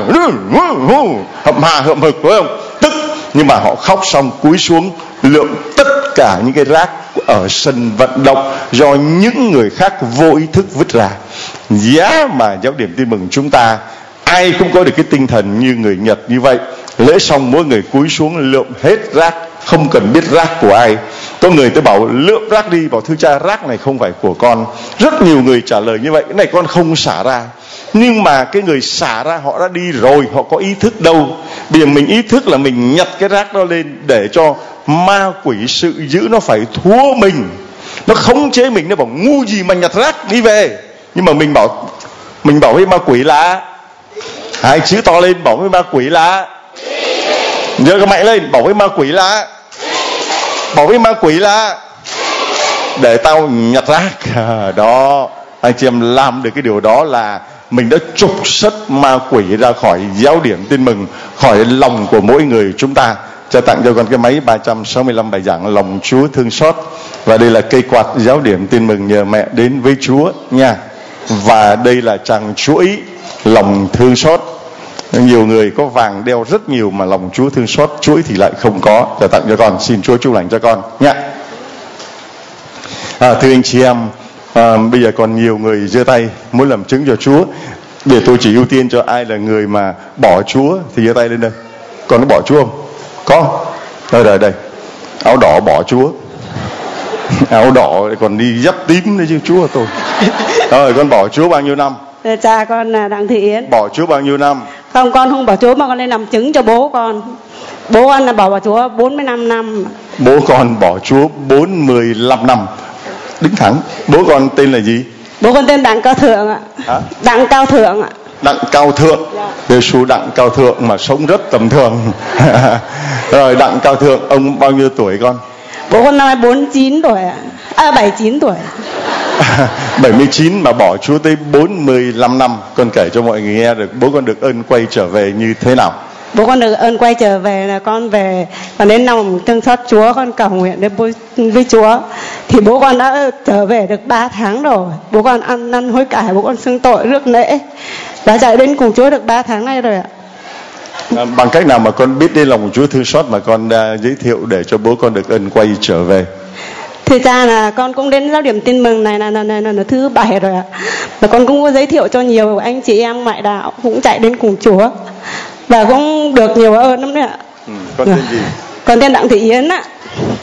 hậm hà hậm hực, phải không? Tức, nhưng mà họ khóc xong cúi xuống lượm tất cả những cái rác ở sân vận động do những người khác vô ý thức vứt ra. Giá mà giáo điểm tin mừng chúng ta ai cũng có được cái tinh thần như người Nhật như vậy. Lễ xong mỗi người cúi xuống lượm hết rác, không cần biết rác của ai. Có người tôi bảo lượm rác đi, bảo thưa cha rác này không phải của con. Rất nhiều người trả lời như vậy, cái này con không xả ra. Nhưng mà cái người xả ra họ đã đi rồi, họ có ý thức đâu. Bây giờ mình ý thức là mình nhặt cái rác đó lên để cho ma quỷ sự dữ nó phải thua mình, nó khống chế mình, nó bảo ngu gì mà nhặt rác đi về. Nhưng mà mình bảo mình bảo với ma quỷ là hai chữ to lên, bảo với ma quỷ là giơ cái mạnh lên, bảo với ma quỷ là bảo với ma quỷ là để tao nhặt rác. À, đó anh chị em làm được cái điều đó là mình đã trục xuất ma quỷ ra khỏi giáo điểm tin mừng, khỏi lòng của mỗi người chúng ta. Cho tặng cho con cái máy ba trăm sáu mươi lăm bài giảng Lòng Chúa Thương Xót, và đây là cây quạt giáo điểm tin mừng nhờ mẹ đến với Chúa nha. Và đây là tràng chuỗi Lòng Thương Xót. Nhiều người có vàng đeo rất nhiều mà lòng Chúa thương xót chuỗi thì lại không có. Cho tặng cho con, xin Chúa chúc lành cho con nha. À, thưa anh chị em, à, bây giờ còn nhiều người giơ tay muốn làm chứng cho Chúa. Bây giờ tôi chỉ ưu tiên cho ai là người mà bỏ Chúa thì giơ tay lên đây. Con có bỏ Chúa không? Có. Đây đây đây. Áo đỏ bỏ Chúa. Áo đỏ còn đi dấp tím đấy chứ Chúa tôi. Rồi con bỏ Chúa bao nhiêu năm? Cha con là Đặng Thị Yến. Bỏ Chúa bao nhiêu năm? Không, con không bỏ Chúa mà con lên làm chứng cho bố con. Bố con là bỏ bỏ Chúa bốn mươi lăm năm. Bố con bỏ Chúa bốn mươi lăm năm. Đứng thẳng. Bố con tên là gì? Bố con tên Đặng Cao Thượng ạ. Hả? Đặng Cao Thượng ạ. Đặng Cao Thượng. Giê-xu Đặng Cao Thượng mà sống rất tầm thường. Rồi Đặng Cao Thượng, ông bao nhiêu tuổi con? Bố con năm nay bốn mươi chín tuổi ạ. À, bảy mươi chín tuổi. bảy mươi chín mà bỏ Chúa tới bốn mươi lăm năm. Con kể cho mọi người nghe được bố con được ơn quay trở về như thế nào? Bố con được ơn quay trở về là con về và đến lòng thương xót Chúa, con cầu nguyện đến với Chúa. Thì bố con đã trở về được ba tháng rồi. Bố con ăn năn hối cải, bố con xưng tội rước lễ, đã chạy đến cùng Chúa được ba tháng nay rồi ạ. À, bằng cách nào mà con biết đến lòng Chúa thương xót mà con uh, giới thiệu để cho bố con được ơn quay trở về? Thì ra là con cũng đến giáo điểm tin mừng này là, là, là, là, là thứ bảy rồi ạ. Và con cũng có giới thiệu cho nhiều anh chị em ngoại đạo cũng chạy đến cùng Chúa và cũng được nhiều ơn lắm đấy ạ. Ừ, con tên gì? Con tên Đặng Thị Yến ạ.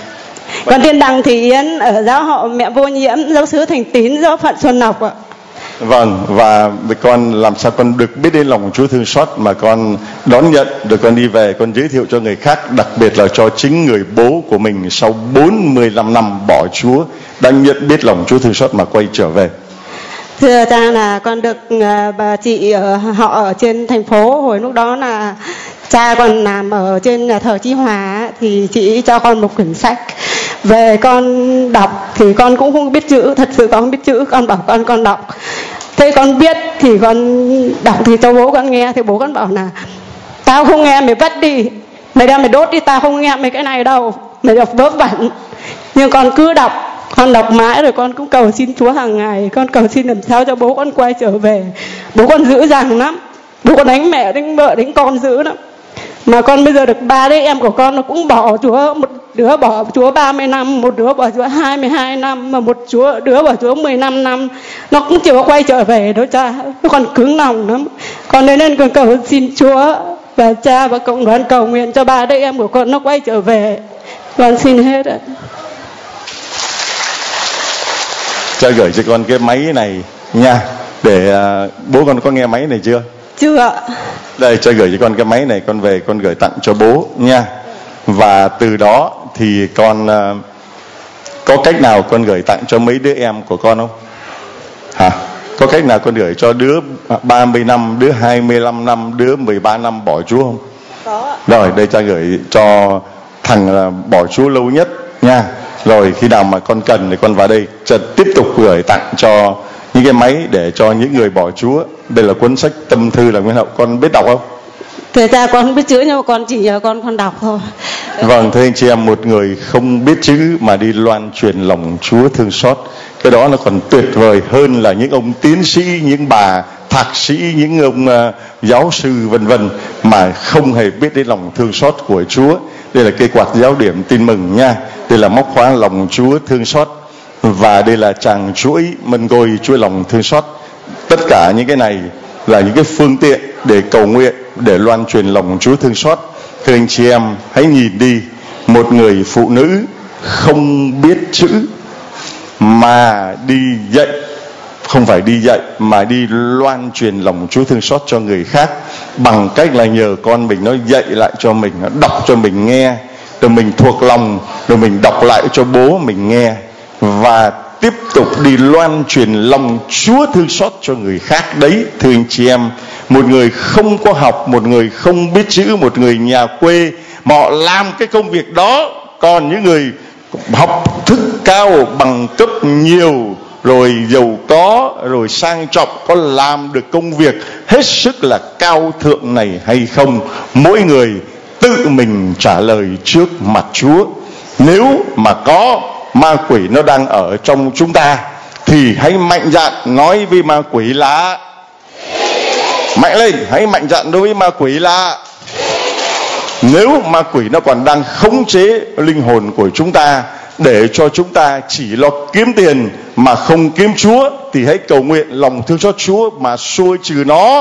Con tên Đặng Thị Yến ở giáo họ Mẹ Vô Nhiễm, giáo xứ Thành Tín, giáo phận Xuân Lộc ạ. Vâng, và con làm sao con được biết đến lòng Chúa thương xót mà con đón nhận, rồi con đi về con giới thiệu cho người khác, đặc biệt là cho chính người bố của mình sau bốn mươi lăm năm bỏ Chúa đã nhận biết lòng Chúa thương xót mà quay trở về. Thưa cha là con được uh, bà chị ở họ ở trên thành phố, hồi lúc đó là cha còn làm ở trên nhà thờ Chí Hòa thì chị cho con một quyển sách về con đọc, thì con cũng không biết chữ, thật sự con không biết chữ, con bảo con con đọc. Thế con biết thì con đọc thì cho bố con nghe, thì bố con bảo là tao không nghe mày vứt đi, mày đem mày đốt đi, tao không nghe mấy cái này đâu, mày đọc vớ vẩn. Nhưng con cứ đọc, con đọc mãi rồi con cũng cầu xin Chúa hàng ngày, con cầu xin làm sao cho bố con quay trở về. Bố con dữ dằn lắm, bố con đánh mẹ đánh vợ đánh con dữ lắm. Mà con bây giờ được ba đứa em của con nó cũng bỏ Chúa, một đứa bỏ Chúa ba mươi năm, một đứa bỏ Chúa hai mươi hai năm, mà một chúa đứa bỏ Chúa mười lăm năm, nó cũng chưa có quay trở về đâu cha, nó còn cứng lòng lắm. Con nên nên con cầu xin Chúa và cha và cộng đoàn cầu nguyện cho ba đứa em của con nó quay trở về. Con xin hết ạ. Cha gửi cho con cái máy này nha, để uh, bố con có nghe máy này chưa? Chưa ạ. Đây, cha gửi cho con cái máy này, con về con gửi tặng cho bố nha. Và từ đó thì con uh, có cách nào con gửi tặng cho mấy đứa em của con không? Hả? Có cách nào con gửi cho đứa ba mươi năm, đứa hai mươi lăm năm, đứa mười ba năm bỏ Chúa không? Có. Rồi, đây cha gửi cho thằng uh, bỏ Chúa lâu nhất nha. Rồi khi nào mà con cần thì con vào đây cha tiếp tục gửi tặng cho những cái máy để cho những người bỏ Chúa. Đây là cuốn sách Tâm Thư là Nguyễn Hậu, con biết đọc không? Thưa cha, con không biết chữ nhưng mà con chỉ nhờ con con đọc thôi. Vâng, thưa anh chị em, một người không biết chữ mà đi loan truyền lòng Chúa thương xót, cái đó nó còn tuyệt vời hơn là những ông tiến sĩ, những bà thạc sĩ, những ông uh, giáo sư vân vân mà không hề biết đến lòng thương xót của Chúa. Đây là cây quạt giáo điểm tin mừng nha. Đây là móc khóa lòng Chúa thương xót, và đây là tràng chuỗi mân gôi chuỗi lòng thương xót. Tất cả những cái này là những cái phương tiện để cầu nguyện, để loan truyền lòng Chúa thương xót. Thưa anh chị em, hãy nhìn đi, một người phụ nữ không biết chữ mà đi dạy, không phải đi dạy mà đi loan truyền lòng Chúa thương xót cho người khác, bằng cách là nhờ con mình nó dạy lại cho mình, nó đọc cho mình nghe, rồi mình thuộc lòng, rồi mình đọc lại cho bố mình nghe, và tiếp tục đi loan truyền lòng Chúa thương xót cho người khác. Đấy, thưa anh chị em, một người không có học, một người không biết chữ, một người nhà quê mà họ làm cái công việc đó. Còn những người học thức cao, bằng cấp nhiều, rồi giàu có, rồi sang trọng, có làm được công việc hết sức là cao thượng này hay không? Mỗi người tự mình trả lời trước mặt Chúa. Nếu mà có ma quỷ nó đang ở trong chúng ta thì hãy mạnh dạn nói với ma quỷ là mạnh lên, hãy mạnh dạn đối với ma quỷ là nếu ma quỷ nó còn đang khống chế linh hồn của chúng ta để cho chúng ta chỉ lo kiếm tiền mà không kiếm Chúa, thì hãy cầu nguyện lòng thương xót Chúa mà xua trừ nó.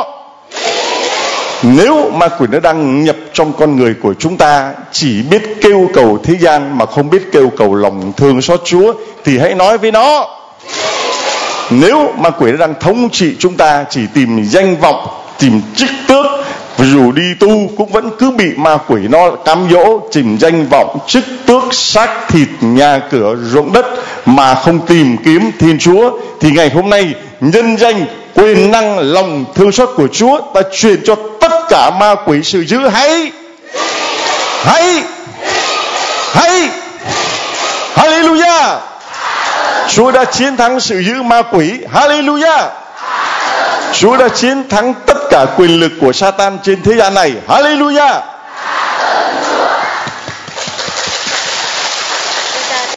Nếu ma quỷ nó đang nhập trong con người của chúng ta, chỉ biết kêu cầu thế gian mà không biết kêu cầu lòng thương xót Chúa, thì hãy nói với nó. Nếu ma quỷ nó đang thống trị chúng ta, chỉ tìm danh vọng, tìm chức tước, dù đi tu cũng vẫn cứ bị ma quỷ nó cám dỗ, tìm danh vọng, chức tước, xác thịt, nhà cửa, ruộng đất mà không tìm kiếm Thiên Chúa, thì ngày hôm nay nhân danh quyền năng lòng thương xót của Chúa, ta truyền cho tất cả ma quỷ sự dữ. Hãy hãy hãy Hallelujah. Chúa đã chiến thắng sự dữ ma quỷ. Hallelujah. Chúa đã chiến thắng tất cả quyền lực của Satan trên thế gian này. Hallelujah.